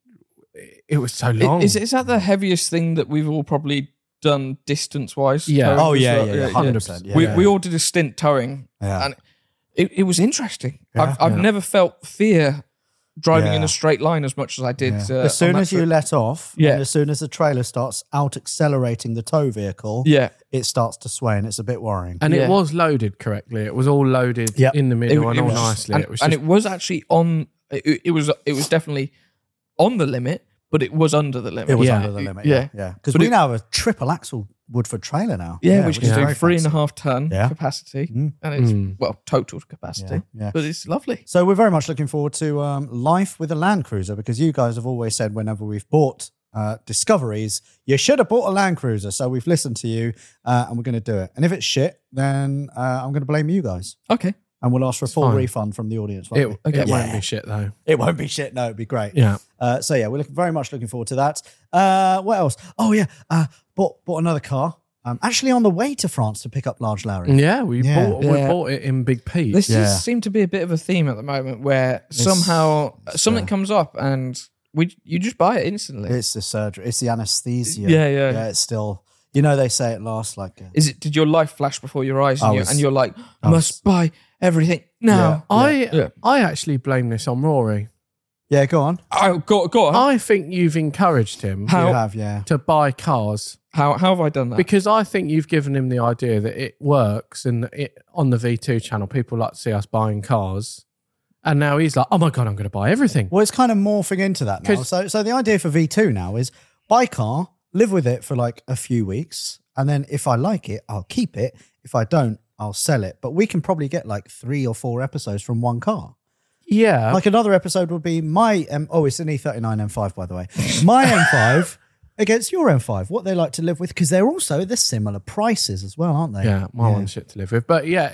it was so long. Is that the heaviest thing that we've all probably done distance-wise? Yeah. Towing Oh, as yeah, well? yeah, 100%. Yeah, We all did a stint towing, Yeah. and it was interesting. Yeah. I've never felt fear driving in Yeah. a straight line as much as I did. Yeah. As soon on that as you trip. let off, Yeah. and as soon as the trailer starts out accelerating the tow vehicle, yeah, it starts to sway and it's a bit worrying. and Yeah. it was loaded correctly. It was all loaded Yep. in the middle and all was- nicely. and, it was and just, it was actually on. It was definitely on the limit, but it was under the limit. It was Yeah. under the limit. Yeah. Yeah. Because But we it- now have a triple axle Woodford trailer now. Yeah, which can is do very 3.5 ton Yeah. capacity, Mm. and it's Mm. total capacity. Yeah, yeah. But it's lovely. So we're very much looking forward to life with a Land Cruiser, because you guys have always said whenever we've bought Discoveries, you should have bought a Land Cruiser. So we've listened to you and we're going to do it. And if it's shit, then I'm going to blame you guys. Okay. And we'll ask for a full fine. refund from the audience. Won't it, we? it won't Yeah. be shit though. It won't be shit. No, it'd be great. Yeah. So yeah, we're very much looking forward to that. What else? Oh yeah, bought another car. Actually on the way to France to pick up Large Larry. Yeah, we Yeah. bought it in Big Pete. This Yeah. just seemed to be a bit of a theme at the moment where somehow something comes up and you just buy it instantly. It's the surgery. It's the anesthesia. Yeah. It's still. You know they say it lasts like. Did your life flash before your eyes I and, was- you're like, I must buy everything now? I Yeah. actually blame this on Rory. Yeah, go on. Oh, go on. I think you've encouraged him How- You have, yeah. to buy cars How have I done that? because I think you've given him the idea that it works and on the V2 channel, people like to see us buying cars. And now he's like, oh my God, I'm going to buy everything. Well, it's kind of morphing into that now. 'Cause- So the idea for V2 now is buy car, live with it for like a few weeks, and then if I like it, I'll keep it. If I don't, I'll sell it. But we can probably get like 3 or 4 episodes from one car. Yeah. Like another episode would be my it's an E39 M5, by the way. My M5 against your M5. What they like to live with, because they're also the similar prices as well, aren't they? yeah, my one's shit to live with. But yeah,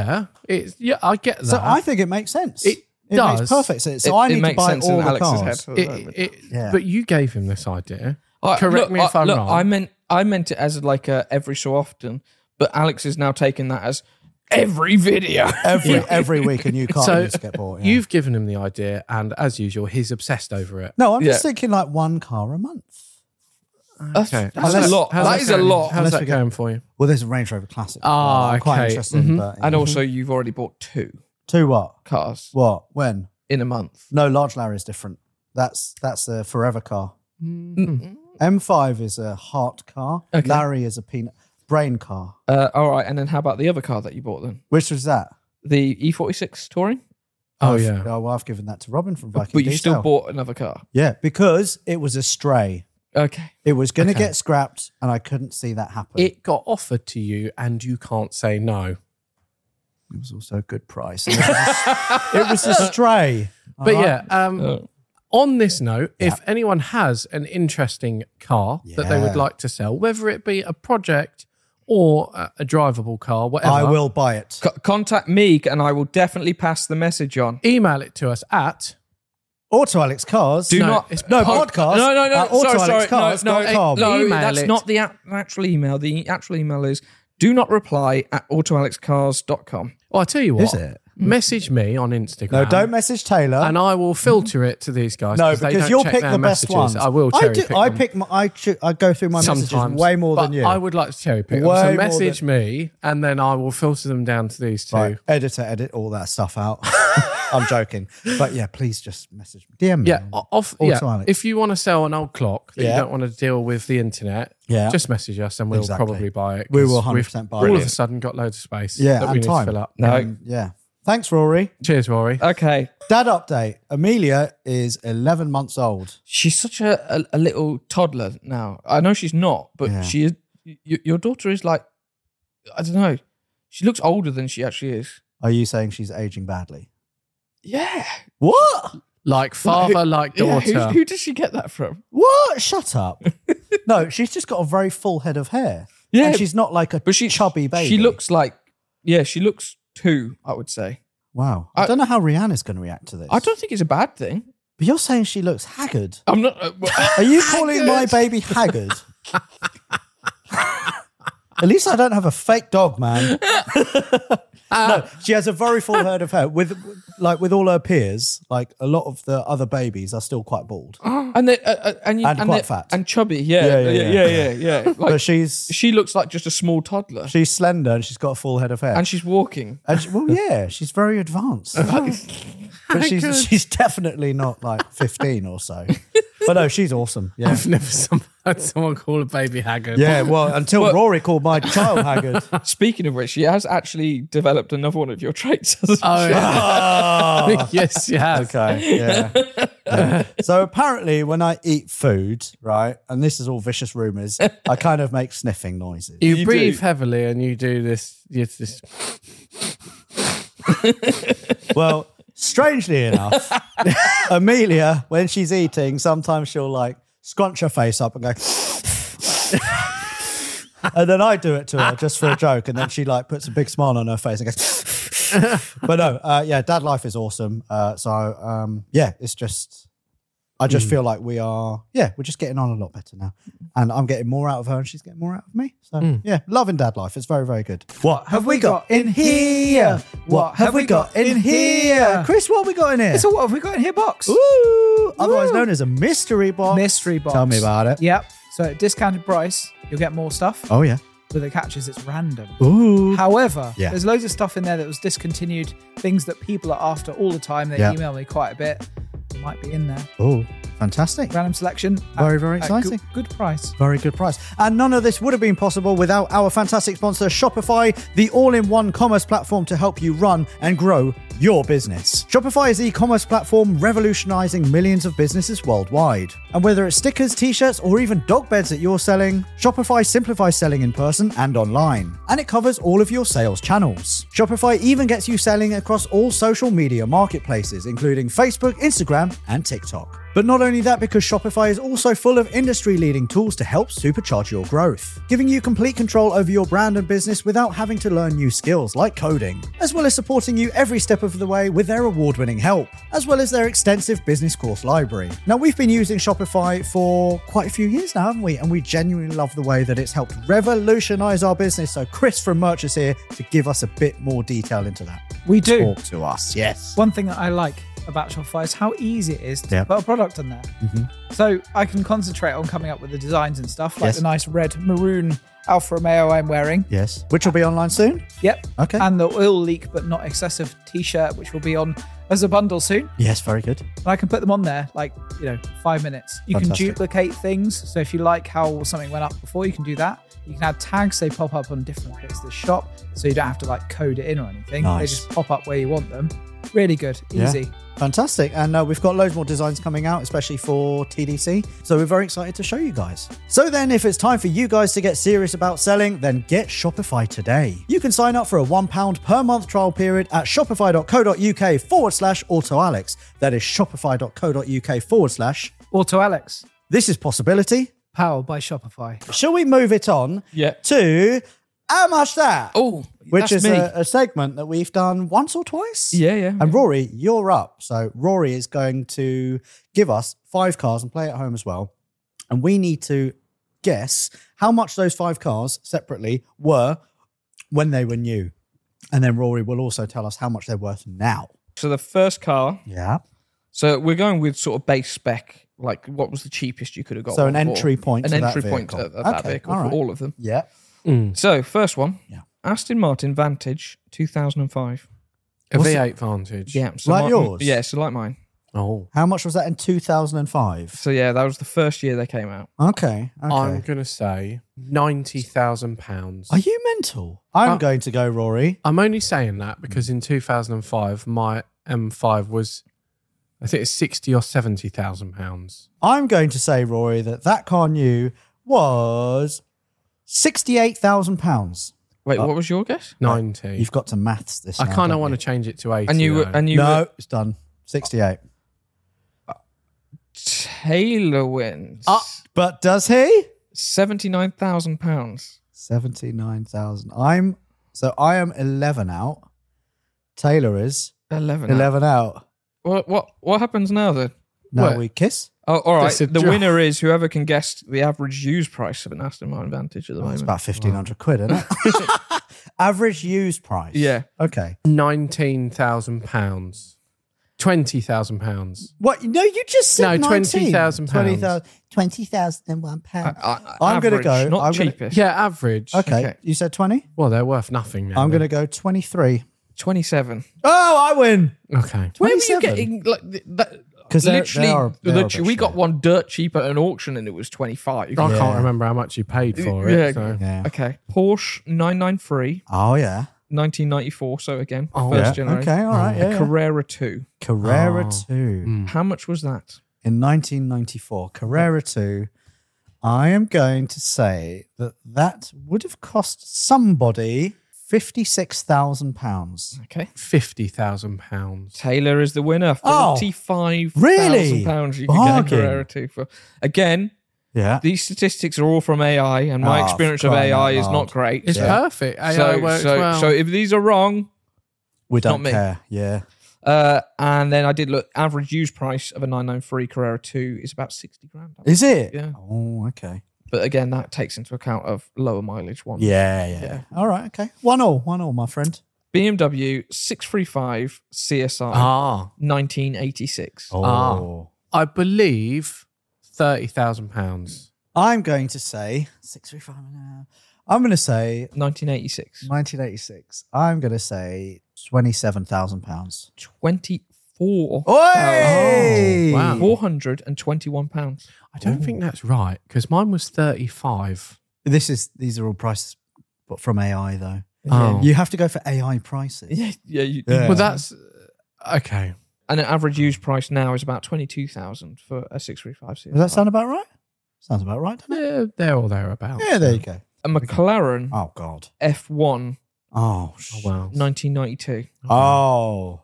I get that. So I think it makes sense. It makes does. perfect sense. So I need to makes buy sense all in the Alex's cars. head. at the moment. Yeah. But you gave him this idea. I- Correct me if I'm wrong. I meant it as like a every so often, but Alex is now taking that as every video. Every week a new car So needs to get bought. Yeah. you've given him the idea, and as usual, he's obsessed over it. No, I'm just Yeah. thinking like one car a month. That's, Okay. that's How's a lot. How's That is a going? lot. How's Unless that we get- going for you? Well, there's a Range Rover Classic. Ah, I'm quite okay. interested. Mhm. But, And also, you've already bought 2 two what? cars What? When? in a month. No, Large Larry is different. That's a forever car. Mm-hmm. M5 is a heart car. Okay. Larry is a brain car. All right, and then how about the other car that you bought then? Which was that? The E46 Touring? Oh, I've- yeah. Oh, well, I've given that to Robin from Viking But you Detail. still bought another car. Yeah, because it was a stray. Okay. It was going to Okay. get scrapped, and I couldn't see that happen. It got offered to you, and you can't say no. It was also a good price. And it was a stray. But All right. yeah, on this note, if anyone has an interesting car that they would Yeah. like to sell, whether it be a project or a drivable car, whatever, I will buy it. Contact me and I will definitely pass the message on. email it to us at Auto Alex Cars. Do No, not. it's No, pod- podcast. No, at AutoAlexCars.com. No, Email that's it. not the actual email. The actual email is do not reply at autoalexcars.com. Well, I tell you what, Is it? message me on Instagram. No, don't message Taylor. And I will filter it to these guys. No, they because don't you'll check pick their the best messages. ones. I will cherry pick I them. pick my. I go through my Sometimes messages way more but than you. I would like to cherry pick Way them. more So message me, and then I will filter them down to these two. Right, editor, edit all that stuff out. I'm joking. But yeah, please just message me. DM me. Yeah, Alex. if you want to sell an old clock that you Yeah. don't want to deal with the internet, Yeah. just message us and we'll Exactly. probably buy it. We will 'cause we've 100% buy all it. of a sudden got loads of space Yeah, that we and need time. to fill up. No. Yeah. Thanks, Rory. Cheers, Rory. Okay. Dad update. Amelia is 11 months old. She's such a little toddler now. I know she's not, but Yeah. she is. Your daughter is like, I don't know. She looks older than she actually is. Are you saying she's aging badly? Yeah. What? Like father, like daughter. Yeah, who does she get that from? What? Shut up. No, she's just got a very full head of hair. Yeah, And she's not like a chubby baby. She looks like, she looks 2, I would say. Wow. I don't know how Rihanna's going to react to this. I don't think it's a bad thing. But you're saying she looks haggard. I'm not. Are you calling my baby haggard? At least I don't have a fake dog, man. No, she has a very full head of hair. With all her peers, like a lot of the other babies are still quite bald. and they, and quite fat. and chubby. Yeah. Like, But she looks like just a small toddler, she's slender and she's got a full head of hair. and she's walking. And she's very advanced. But she's definitely not like 15 or so. But no, she's awesome. Yeah. I've never had someone call a baby haggard. Yeah, well, until Rory called my child haggard. Speaking of which, she has actually developed another one of your traits. Hasn't she? Oh, yeah. Yes, you have. Okay, yeah. So apparently when I eat food, right, and this is all vicious rumours, I kind of make sniffing noises. You breathe heavily and you do this. Well, strangely enough, Amelia, when she's eating, sometimes she'll like scrunch her face up and go... And then I do it to her just for a joke, and then she like puts a big smile on her face and goes... But no, dad life is awesome. It's just... I just feel like we're just getting on a lot better now. And I'm getting more out of her and she's getting more out of me. So loving dad life. It's very, very good. What have we got in here? What have we got in here? Chris, what have we got in here? It's a what have we got in here box? Ooh, otherwise known as a mystery box. Mystery box. Tell me about it. Yep. So at discounted price, you'll get more stuff. Oh, yeah. But the catch is it's random. Ooh. However, Yeah. there's loads of stuff in there that was discontinued, things that people are after all the time. They email me quite a bit. It might be in there. Oh, fantastic. Random selection. Very, very at exciting. Good price. Very good price. And none of this would have been possible without our fantastic sponsor, Shopify, the all-in-one commerce platform to help you run and grow your business. Shopify is the e-commerce platform revolutionizing millions of businesses worldwide. And whether it's stickers, t-shirts, or even dog beds that you're selling, Shopify simplifies selling in person and online. And it covers all of your sales channels. Shopify even gets you selling across all social media marketplaces, including Facebook, Instagram, and TikTok. But not only that, because Shopify is also full of industry-leading tools to help supercharge your growth, giving you complete control over your brand and business without having to learn new skills like coding, as well as supporting you every step of the way with their award-winning help, as well as their extensive business course library. Now, we've been using Shopify for quite a few years now, haven't we? And we genuinely love the way that it's helped revolutionize our business. So Chris from Merch is here to give us a bit more detail into that. We do. Talk to us. Yes. One thing that I like about Shopify is how easy it is to Yeah. put a product on there. So I can concentrate on coming up with the designs and stuff, like Yes. the nice red maroon Alfa Romeo I'm wearing. Yes. Which will be online soon? Yep. Okay. And the oil leak but not excessive t-shirt, which will be on as a bundle soon. Yes, very good. And I can put them on there, 5 minutes. You Fantastic. can duplicate things. So if you like how something went up before, you can do that. You can add tags, they pop up on different bits of the shop. So you don't have to code it in or anything. Nice. They just pop up where you want them. Really good. Yeah. Easy. Fantastic. And we've got loads more designs coming out, especially for TDC. So we're very excited to show you guys. So then if it's time for you guys to get serious about selling, then get Shopify today. You can sign up for a £1 per month trial period at shopify.co.uk/AutoAlex. That is shopify.co.uk/. Auto Alex, This is Possibility. powered by Shopify. Shall we move it on to How Much That? Oh, Which that's is me. a segment that we've done once or twice. Yeah. And Rory, you're up. So Rory is going to give us 5 cars and play at home as well. And we need to guess how much those 5 cars separately were when they were new. And then Rory will also tell us how much they're worth now. So the first car. Yeah. So we're going with sort of base spec, like what was the cheapest you could have got. So an one for. entry point An to that entry point vehicle. of that Okay, vehicle all for right. all of them. Yeah. So first one, Yeah. Aston Martin Vantage 2005. A What's V8 Vantage. Yeah. So Like yours? Yeah, so like mine. Oh. How much was that in 2005? So yeah, that was the first year they came out. Okay. I'm going to say £90,000. Are you mental? I'm going to go, Rory. I'm only saying that because in 2005, my M5 was, I think it's 60 or 70,000 pounds. I'm going to say, Rory, that car new was £68,000. Wait, what was your guess? 90. You've got to maths this. I now, kind of don't want you? to change it to 80. And you though. No, it's done. 68. Taylor wins. But does he? £79,000. 79,000. I am 11 out. Taylor is 11. 11 out. What happens now then? Now What? we kiss. Oh, all right. That's a The draw. winner is whoever can guess the average used price of an Aston Martin Vantage at the It's moment. about 1,500 quid, isn't it? Average used price. Yeah. Okay. £19,000. £20,000. What? No, you just said No, 19. £20,000. 20,001 pounds. I'm I'm gonna go- Not I'm gonna- cheapest. Yeah, average. Okay. Okay. You said 20? Well, they're worth nothing now. I'm going to go 23. 27. Oh, I win. Okay. Where were you 27? getting like that? 'Cause they're- literally, they are a bit we got shit. one dirt cheap at an auction and it was 25. I Yeah. can't remember how much you paid for Yeah. it. So. Yeah. Okay. Porsche 993, Oh, yeah. 1994. So again, Oh, first Yeah. generation. Okay. All right. A Yeah. yeah. Carrera 2. Carrera Oh. 2. How much was that? In 1994. Carrera 2. I am going to say that would have cost somebody £56,000. Okay. £50,000. Taylor is the winner. Oh, £45,000 really? you can get a Bargain. Carrera 2 for. Again, Yeah. these statistics are all from AI, and my Oh, experience of crying AI out is loud. not great. It's Yeah. perfect. AI works well. So if these are wrong, We not don't me. care. Yeah. and then I did look, average used price of a 993 Carrera 2 is about 60 grand. Is it? Yeah. Oh, okay. But again, that takes into account of lower mileage ones. Yeah. All right. Okay. 1-1, my friend. BMW 635 CSI 1986. Oh. I believe £30,000. I'm going to say 635 now. I'm going to say 1986. 1986. I'm going to say £27,000. 24. Oi! wow. £421. I don't think that's right because mine was 35. These are all prices, but from AI though. Oh. You have to go for AI prices. Yeah. Yeah. Well, that's okay. And an average used price now is about 22,000 for a 635 CSI. Does that sound about right? Sounds about right, doesn't it? Yeah, they're all thereabouts. Yeah, there you go. A McLaren Oh God. F1 Oh Oh. wow. 1992. Oh.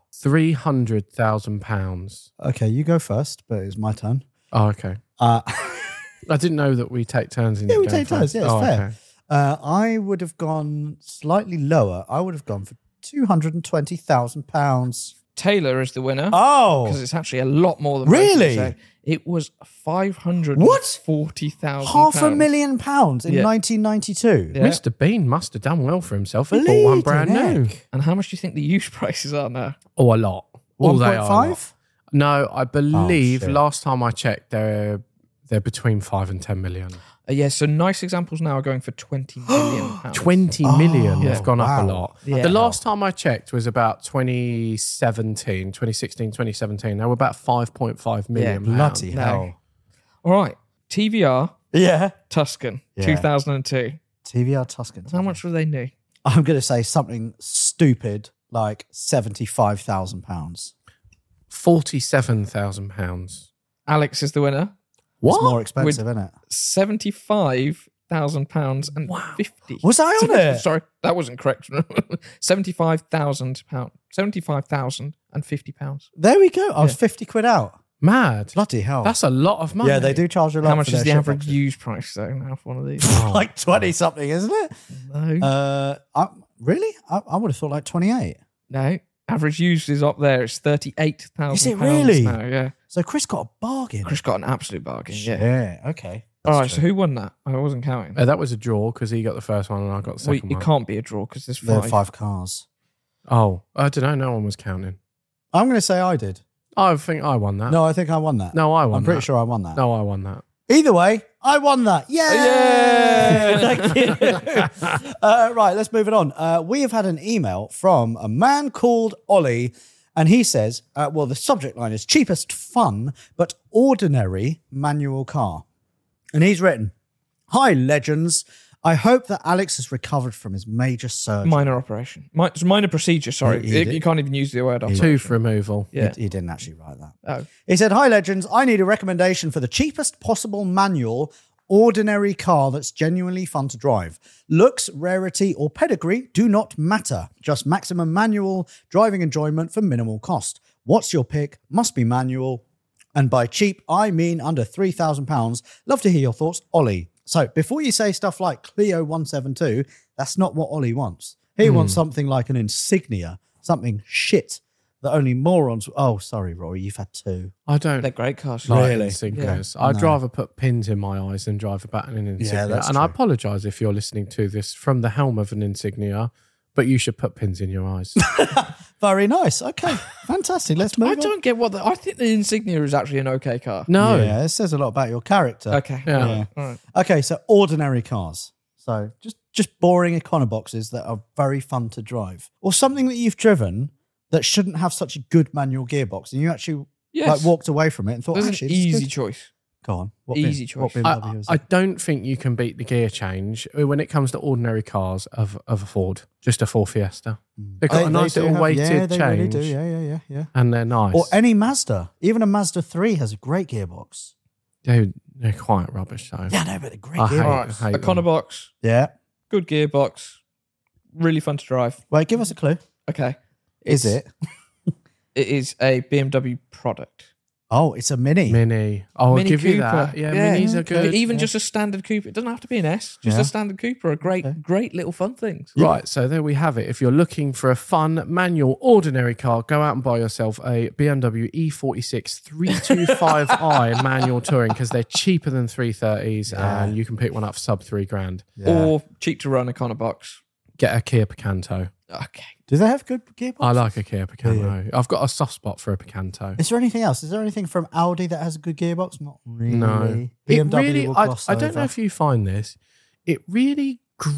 £300,000. Okay, you go first, but it's my turn. Oh, okay. Uh, I didn't know that we take turns in Yeah, we going take turns. first. Yeah, it's Oh, fair. okay. I would have gone slightly lower. I would have gone for £220,000. Taylor is the winner. Oh. Because it's actually a lot more than Really? most people say. It was £540,000. £500,000 in Yeah. 1992. Yeah. Mr. Bean must have done well for himself. He bought one brand new. And how much do you think the used prices are now? Oh, a lot. Oh, they are a lot. 1.5? No, I believe shit. last time I checked, they're between 5 and 10 million. Yeah, so nice examples now are going for £20 million. 20 million yeah. have gone up a Wow. lot. Yeah. The last time I checked was about 2016, 2017. They were about 5.5 million. Bloody pounds. hell. All right. TVR Yeah. Tuscan, Yeah. 2002. TVR Tuscan. How much were they new? I'm going to say something stupid like £75,000. £47,000. Alex is the winner. It's more expensive, isn't it? £75,000 and 50. Was I on it? Sorry, that wasn't correct. £75,000. £75,050. There we go. I was 50 quid out. Mad. Bloody hell. That's a lot of money. yeah, they do charge a lot. How much for is their the shit average boxes. used price though now for one of these? Like 20 something, isn't it? No. Really? I would have thought like 28. No. Average used is up there. It's £38,000. Is it really? Now, yeah. So Chris got a bargain. Chris got an absolute bargain. Yeah. Yeah, okay. All right. So who won that? I wasn't counting. That was a draw because he got the first one and I got the Well, second it one. can't be a draw because there's There are five. 5 cars. Oh, I don't know. No one was counting. I'm going to say I did. I think I won that. No, I think I won that. No, I won I'm pretty that. sure I won that. No, I won that. Either way, I won that. Yay! Thank you. Right, let's move it on. We have had an email from a man called Ollie, and he says, well, the subject line is cheapest fun, but ordinary manual car. And he's written, "Hi, legends. I hope that Alex has recovered from his major surgery." Minor operation. It's minor procedure, sorry. He did. You can't even use the word operation. Tooth removal. Yeah. He didn't actually write that. Oh. He said, "Hi, legends. I need a recommendation for the cheapest possible manual ordinary car that's genuinely fun to drive. Looks, rarity, or pedigree do not matter. Just maximum manual driving enjoyment for minimal cost. What's your pick? Must be manual. And by cheap, I mean under £3,000. Love to hear your thoughts, Ollie." So before you say stuff like Clio 172, that's not what Ollie wants. He wants something like an Insignia, something shit that only morons... Oh, sorry, Rory, you've had two. I don't They're great cars. like Really? Insignias. Yeah. I'd No. rather put pins in my eyes than drive about in an Insignia. that's and I true. apologise if you're listening to this from the helm of an Insignia, but you should put pins in your eyes. Very nice. Okay, fantastic. Let's move I on. don't get what I think the Insignia is actually an okay car. No. Yeah, it says a lot about your character. Okay. Yeah. Yeah. All right. Okay, so ordinary cars. So just boring Econoboxes that are very fun to drive. Or something that you've driven that shouldn't have such a good manual gearbox and you actually Yes. like walked away from it and thought, There's actually, an this is easy good. choice. Go on. What Easy What choice. BMW is I it? don't think you can beat the gear change when it comes to ordinary cars of a Ford. Just a Ford Fiesta. They've got a nice do little have- weighted yeah, they really change. do. Yeah. And they're nice. Or any Mazda. Even a Mazda 3 has a great gearbox. They're quite rubbish though. Yeah, no, but a great I hate- All gearbox. right. hate them. Econobox. Yeah. Good gearbox. Really fun to drive. Wait, give us a clue. Okay. Is It's- it? It is a BMW product. Oh, it's a Mini. Mini. I'll Mini give you Cooper. that. Yeah, Minis are okay. good. Even Yeah. just a standard Cooper. It doesn't have to be an S. Just Yeah. a standard Cooper are great little fun things. Right, so there we have it. If you're looking for a fun, manual, ordinary car, go out and buy yourself a BMW E46 325i manual touring because they're cheaper than 330s and you can pick one up for sub £3,000. Or cheap to run Econobox. Get a Kia Picanto. Okay. Do they have good gearbox? I like a Kia Picanto. I've got a soft spot for a Picanto. Is there anything else? Is there anything from Audi that has a good gearbox? Not really. No. BMW It really, will I gloss don't know over. if you find this. It really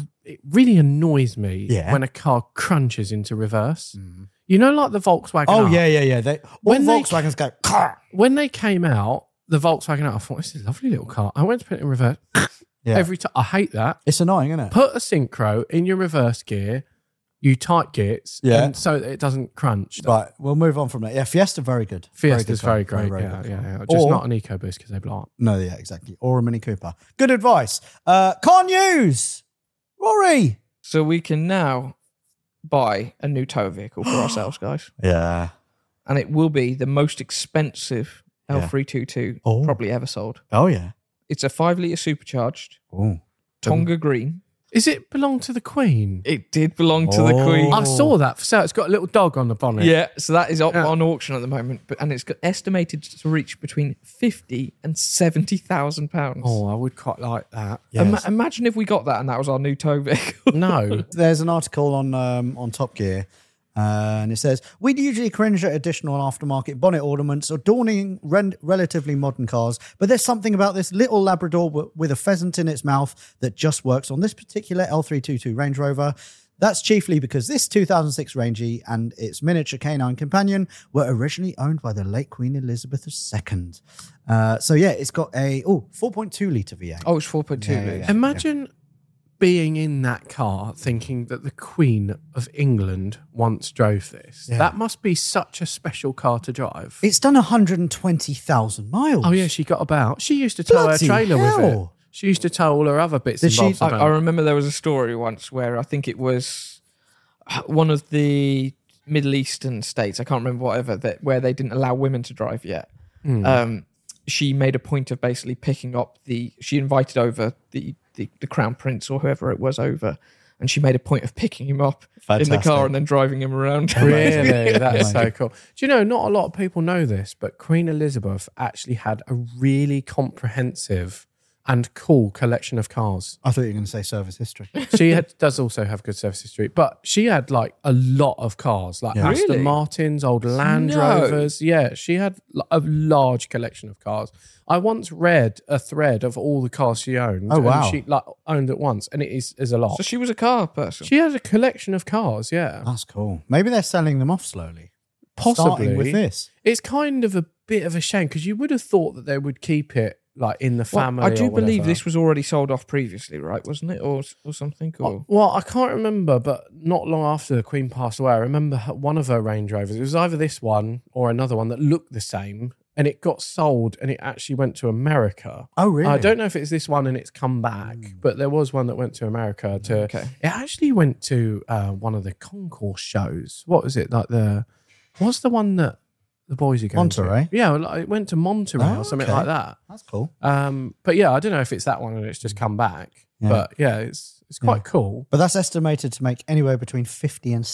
annoys me Yeah. when a car crunches into reverse. You know, like the Volkswagen Oh, Up? yeah. They, all When they- Volkswagens go... "Car." When they came out, the Volkswagen Up, I thought, this is a lovely little car. I went to put it in reverse. Yeah. Every time. I hate that. It's annoying, isn't it? Put a synchro in your reverse gear, you tight gears, Yeah. and so that it doesn't crunch. Right, we'll move on from that. Yeah, Fiesta, very good. Fiesta's car. very great. Very Yeah, good yeah, car. yeah. Just Or- not an EcoBoost because they blow up. No, yeah, exactly. Or a Mini Cooper. Good advice. Car news. Rory. So we can now buy a new tow vehicle for ourselves, guys. Yeah. And it will be the most expensive Yeah. L322 Oh. probably ever sold. Oh, yeah. It's a 5-litre supercharged Oh. Tonga Green. Is it belong to the Queen? It did belong to the Oh. Queen. I saw that for sale. It's got a little dog on the bonnet. Yeah, so that is up Yeah. on auction at the moment, and it's estimated to reach between £50,000 and £70,000. Oh, I would quite like that. Yes. Imagine if we got that and that was our new tow vehicle. No. There's an article on Top Gear, and it says, we'd usually cringe at additional aftermarket bonnet ornaments or adorning relatively modern cars, but there's something about this little Labrador with a pheasant in its mouth that just works on this particular L322 Range Rover. That's chiefly because this 2006 Rangy and its miniature canine companion were originally owned by the late Queen Elizabeth II. So yeah, it's got a 4.2 litre V8. Oh, it's 4.2 Yeah, yeah, litres. yeah. Imagine being in that car thinking that the Queen of England once drove this. Yeah. That must be such a special car to drive. It's done 120,000 miles. Oh, yeah, she got about. She used to tow her Bloody trailer with it. hell. She used to tow all her other bits Did and she- bobs I about. remember there was a story once where I think it was one of the Middle Eastern states, I can't remember whatever, where they didn't allow women to drive yet. She made a point of basically picking up she invited over the Crown Prince or whoever it was over, and she made a point of picking him up in the Fantastic. car and then driving him around. Really? That's so Amazing. cool. Do you know, not a lot of people know this, but Queen Elizabeth actually had a really comprehensive and cool collection of cars. I thought you were going to say service history. She does also have good service history, but she had like a lot of cars, like Yeah. Aston Really? Martins, old Land No. Rovers. Yeah, she had a large collection of cars. I once read a thread of all the cars she owned. Oh, wow. And she like owned at once, and it is a lot. So she was a car person. She has a collection of cars. Yeah, That's cool. Maybe they're selling them off slowly. possibly Starting with this. It's kind of a bit of a shame because you would have thought that they would keep it like in the family. I do or believe whatever. this was already sold off previously, right? Wasn't it, or something? Or Well, I can't remember, but not long after the Queen passed away, I remember one of her Range Rovers. It was either this one or another one that looked the same, and it got sold, and it actually went to America. Oh, really? I don't know if it's this one and it's come back, but there was one that went to America. Okay. It actually went to one of the concourse shows. What was it like? What's the one that the boys are going Monterey? to? Yeah, like it went to Monterey Oh, or something okay. like that. That's cool. But yeah, I don't know if it's that one and it's just come back. Yeah. But yeah, it's quite cool. But that's estimated to make anywhere between £50,000 and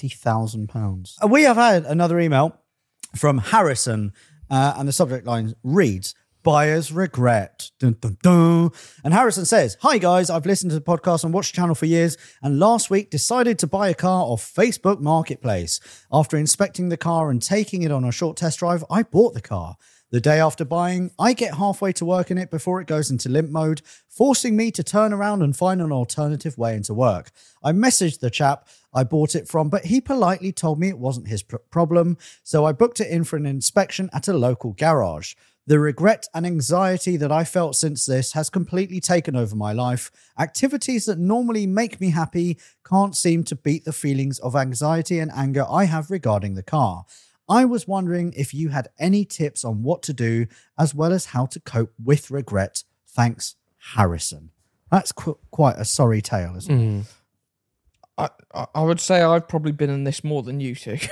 £70,000. We have had another email from Harrison, and the subject line reads, Buyer's Regret. Dun, dun, dun. And Harrison says, Hi guys, I've listened to the podcast and watched the channel for years, and last week decided to buy a car off Facebook Marketplace. After inspecting the car and taking it on a short test drive, I bought the car. The day after buying, I get halfway to work in it before it goes into limp mode, forcing me to turn around and find an alternative way into work. I messaged the chap I bought it from, but he politely told me it wasn't his problem, so I booked it in for an inspection at a local garage. The regret and anxiety that I felt since this has completely taken over my life. Activities that normally make me happy can't seem to beat the feelings of anxiety and anger I have regarding the car. I was wondering if you had any tips on what to do, as well as how to cope with regret. Thanks, Harrison. That's quite a sorry tale, isn't it? I would say I've probably been in this more than you two.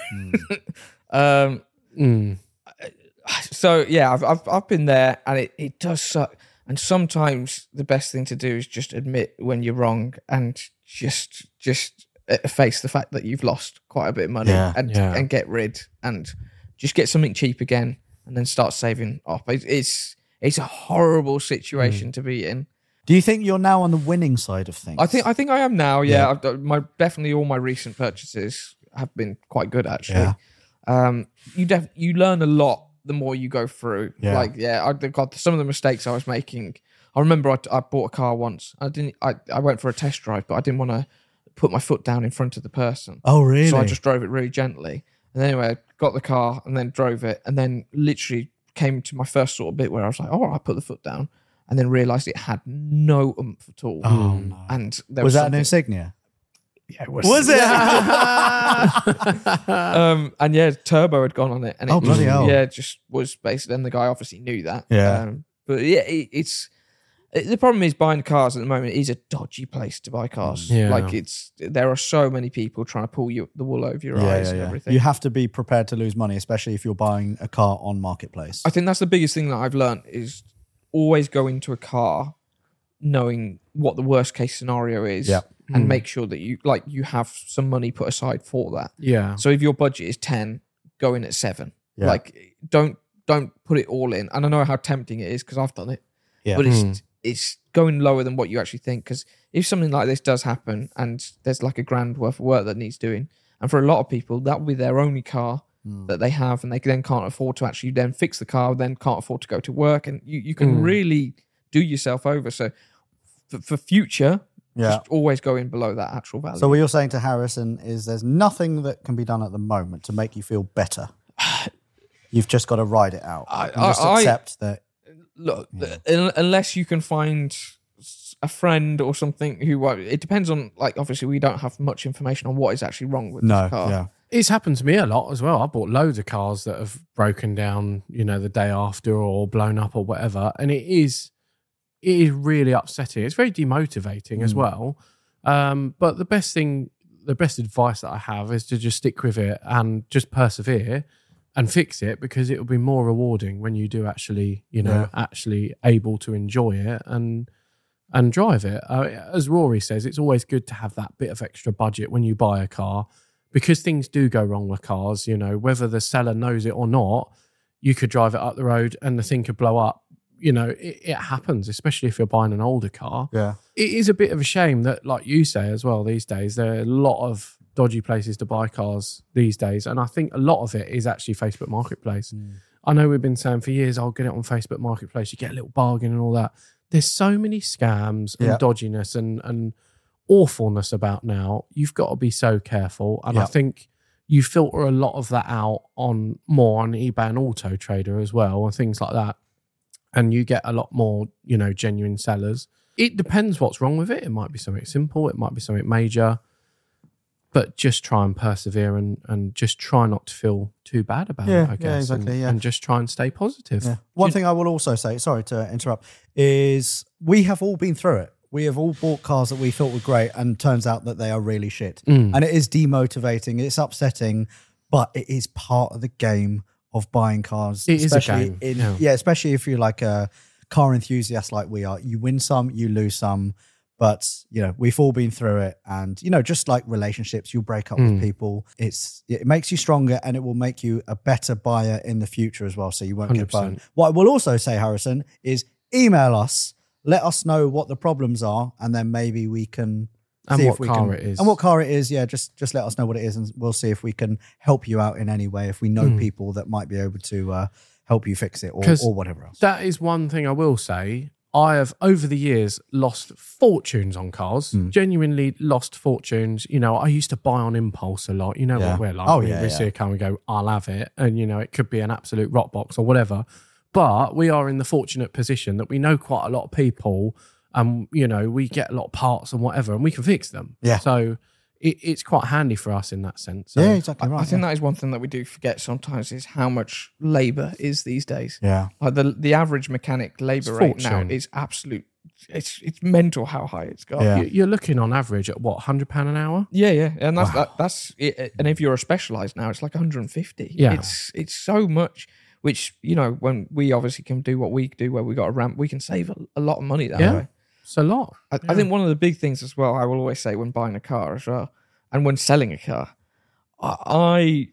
So yeah, I've been there, and it does suck. And sometimes the best thing to do is just admit when you're wrong and just face the fact that you've lost quite a bit of money and get rid and just get something cheap again and then start saving up. It's a horrible situation to be in. Do you think you're now on the winning side of things? I think I am now. Yeah, I've done definitely all my recent purchases have been quite good actually. You learn a lot the more you go through. Yeah. Like I got some of the mistakes I was making. I remember I bought a car once. I went for a test drive, but I didn't want to put my foot down in front of the person. Oh, really? So I just drove it really gently. And anyway, I got the car and then drove it, and then literally came to my first sort of bit where I was like, "Oh, I put the foot down," and then realised it had no oomph at all. Oh, no. And there Was that an something- Insignia? Yeah, it was. Was it? And yeah, turbo had gone on it, and it Oh, bloody hell. yeah, just was basically. And the guy obviously knew that. Yeah. But yeah, it's the problem is buying cars at the moment is a dodgy place to buy cars. Yeah. Like there are so many people trying to pull the wool over your eyes and everything. You have to be prepared to lose money, especially if you're buying a car on Marketplace. I think that's the biggest thing that I've learned is always go into a car knowing what the worst case scenario is. Yeah. And make sure that you have some money put aside for that. Yeah. So if your budget is 10, go in at 7. Yeah. Like don't put it all in. And I know how tempting it is because I've done it. Yeah. But it's going lower than what you actually think. Because if something like this does happen and there's like $1,000 worth of work that needs doing, and for a lot of people that will be their only car that they have, and they then can't afford to actually then fix the car, then can't afford to go to work, and you can really do yourself over. So for future. Yeah. Just always go in below that actual value. So what you're saying to Harrison is there's nothing that can be done at the moment to make you feel better. You've just got to ride it out. And just accept that. Look, unless you can find a friend or something who, it depends on, like, obviously we don't have much information on what is actually wrong with No, this car. yeah. It's happened to me a lot as well. I bought loads of cars that have broken down, the day after or blown up or whatever. And it is really upsetting. It's very demotivating as well. But the best advice that I have is to just stick with it and just persevere and fix it, because it will be more rewarding when you do actually, actually able to enjoy it and drive it. As Rory says, it's always good to have that bit of extra budget when you buy a car, because things do go wrong with cars. Whether the seller knows it or not, you could drive it up the road and the thing could blow up. it happens, especially if you're buying an older car. Yeah. It is a bit of a shame that, like you say as well, these days, there are a lot of dodgy places to buy cars these days. And I think a lot of it is actually Facebook Marketplace. I know we've been saying for years, I'll get it on Facebook Marketplace, you get a little bargain and all that. There's so many scams and dodginess and awfulness about now. You've got to be so careful. And I think you filter a lot of that out more on eBay and Auto Trader as well, and things like that. And you get a lot more, genuine sellers. It depends what's wrong with it. It might be something simple. It might be something major. But just try and persevere and just try not to feel too bad about it, I guess. Yeah, exactly. And just try and stay positive. Yeah. One thing I will also say, sorry to interrupt, is we have all been through it. We have all bought cars that we thought were great and turns out that they are really shit. And it is demotivating. It's upsetting, but it is part of the game of buying cars. It is a game. Especially if you're like a car enthusiast like we are. You win some, you lose some. But, we've all been through it. And, just like relationships, you'll break up with people. It makes you stronger and it will make you a better buyer in the future as well. So you won't 100%. get burned. What I will also say, Harrison, is email us. Let us know what the problems are. And then maybe we can see what car it is. And what car it is. Yeah, just let us know what it is. And we'll see if we can help you out in any way. If we know people that might be able to help you fix it or whatever else. That is one thing I will say. I have, over the years, lost fortunes on cars. Genuinely lost fortunes. I used to buy on impulse a lot. What we're like. We see a car and we go, I'll have it. And, it could be an absolute rock box or whatever. But we are in the fortunate position that we know quite a lot of people and, we get a lot of parts and whatever and we can fix them. Yeah. So it's quite handy for us in that sense. So Yeah, exactly right. I think that is one thing that we do forget sometimes is how much labour is these days. Yeah. Like the average mechanic labour rate now fortune. is absolute. It's mental how high it's got. Yeah. You're looking on average at what, £100 an hour? Yeah, and that's it. And if you're a specialised now, it's like 150. Yeah. It's so much. Which when we obviously can do what we do, where we got a ramp, we can save a lot of money that way. It's a lot. I think one of the big things as well, I will always say when buying a car as well, and when selling a car, I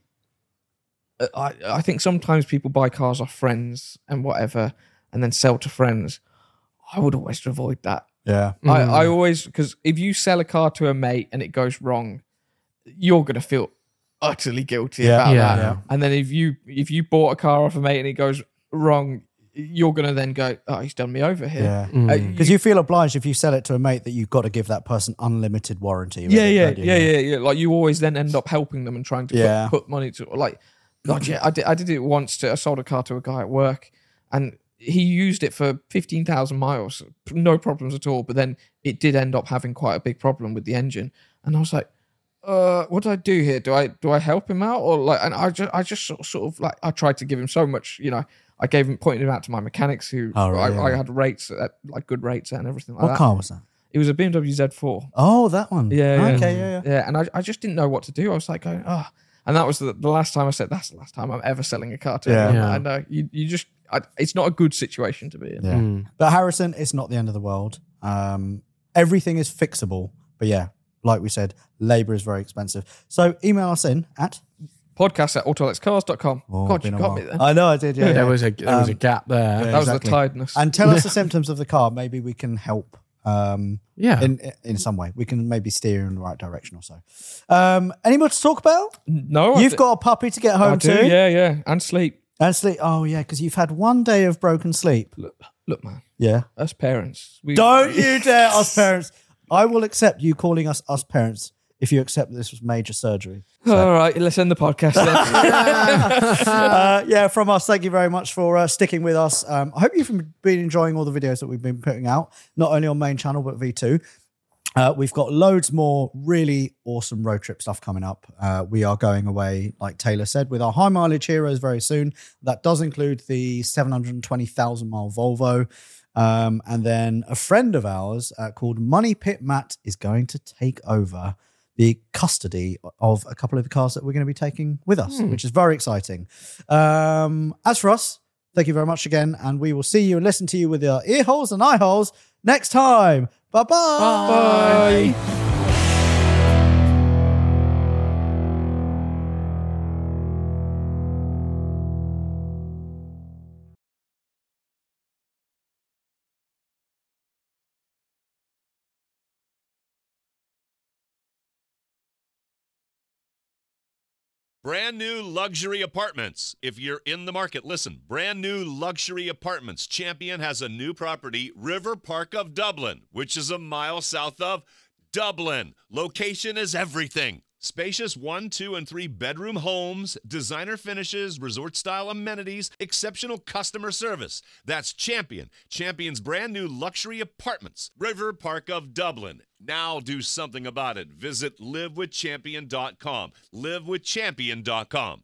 think sometimes people buy cars off friends and whatever, and then sell to friends. I would always avoid that. Yeah. I always, because if you sell a car to a mate and it goes wrong, you're gonna feel utterly guilty about that. Yeah. And then if you bought a car off a mate and it goes wrong, you're going to then go, oh, he's done me over here. Yeah. Because you feel obliged if you sell it to a mate that you've got to give that person unlimited warranty. Yeah. Like you always then end up helping them and trying to put money to I did it once. I sold a car to a guy at work and he used it for 15,000 miles, no problems at all. But then it did end up having quite a big problem with the engine. And I was like, what do I do here? Do I help him out or like? And I just sort of like I tried to give him so much, I pointed him out to my mechanics who I had rates at like good rates and everything like that. What car was that? It was a BMW Z4. Oh, that one. Yeah. Okay. Yeah. And I just didn't know what to do. I was like going, and that was the last time I said that's the last time I'm ever selling a car to anyone. Yeah. And you just it's not a good situation to be in. Yeah. But Harrison, it's not the end of the world. Everything is fixable. But yeah, like we said, labour is very expensive. So email us in at podcast@autolexcars.com. God, you been a got while. me there. I know I did. Yeah, There was a gap there. That was the exactly. tiredness. And tell us the symptoms of the car. Maybe we can help. Yeah. In some way, we can maybe steer you in the right direction or so. Any more to talk about? No, You've got a puppy to get I home do, to, yeah, and sleep. and sleep. Oh yeah, because you've had one day of broken sleep. Look, man, Yeah. us parents. Don't you dare, us parents. I will accept you calling us parents if you accept that this was major surgery. All right, let's end the podcast then. Yeah, from us, thank you very much for sticking with us. I hope you've been enjoying all the videos that we've been putting out, not only on main channel, but V2. We've got loads more really awesome road trip stuff coming up. We are going away, like Taylor said, with our high mileage heroes very soon. That does include the 720,000 mile Volvo. And then a friend of ours called Money Pit Matt is going to take over the custody of a couple of the cars that we're going to be taking with us, which is very exciting. As for us, thank you very much again. And we will see you and listen to you with our ear holes and eye holes next time. Bye-bye. Bye. Brand new luxury apartments. If you're in the market, listen. Brand new luxury apartments. Champion has a new property, River Park of Dublin, which is a mile south of Dublin. Location is everything. Spacious 1, 2, and 3 bedroom homes, designer finishes, resort-style amenities, exceptional customer service. That's Champion. Champion's brand new luxury apartments, River Park of Dublin. Now do something about it. Visit livewithchampion.com. livewithchampion.com.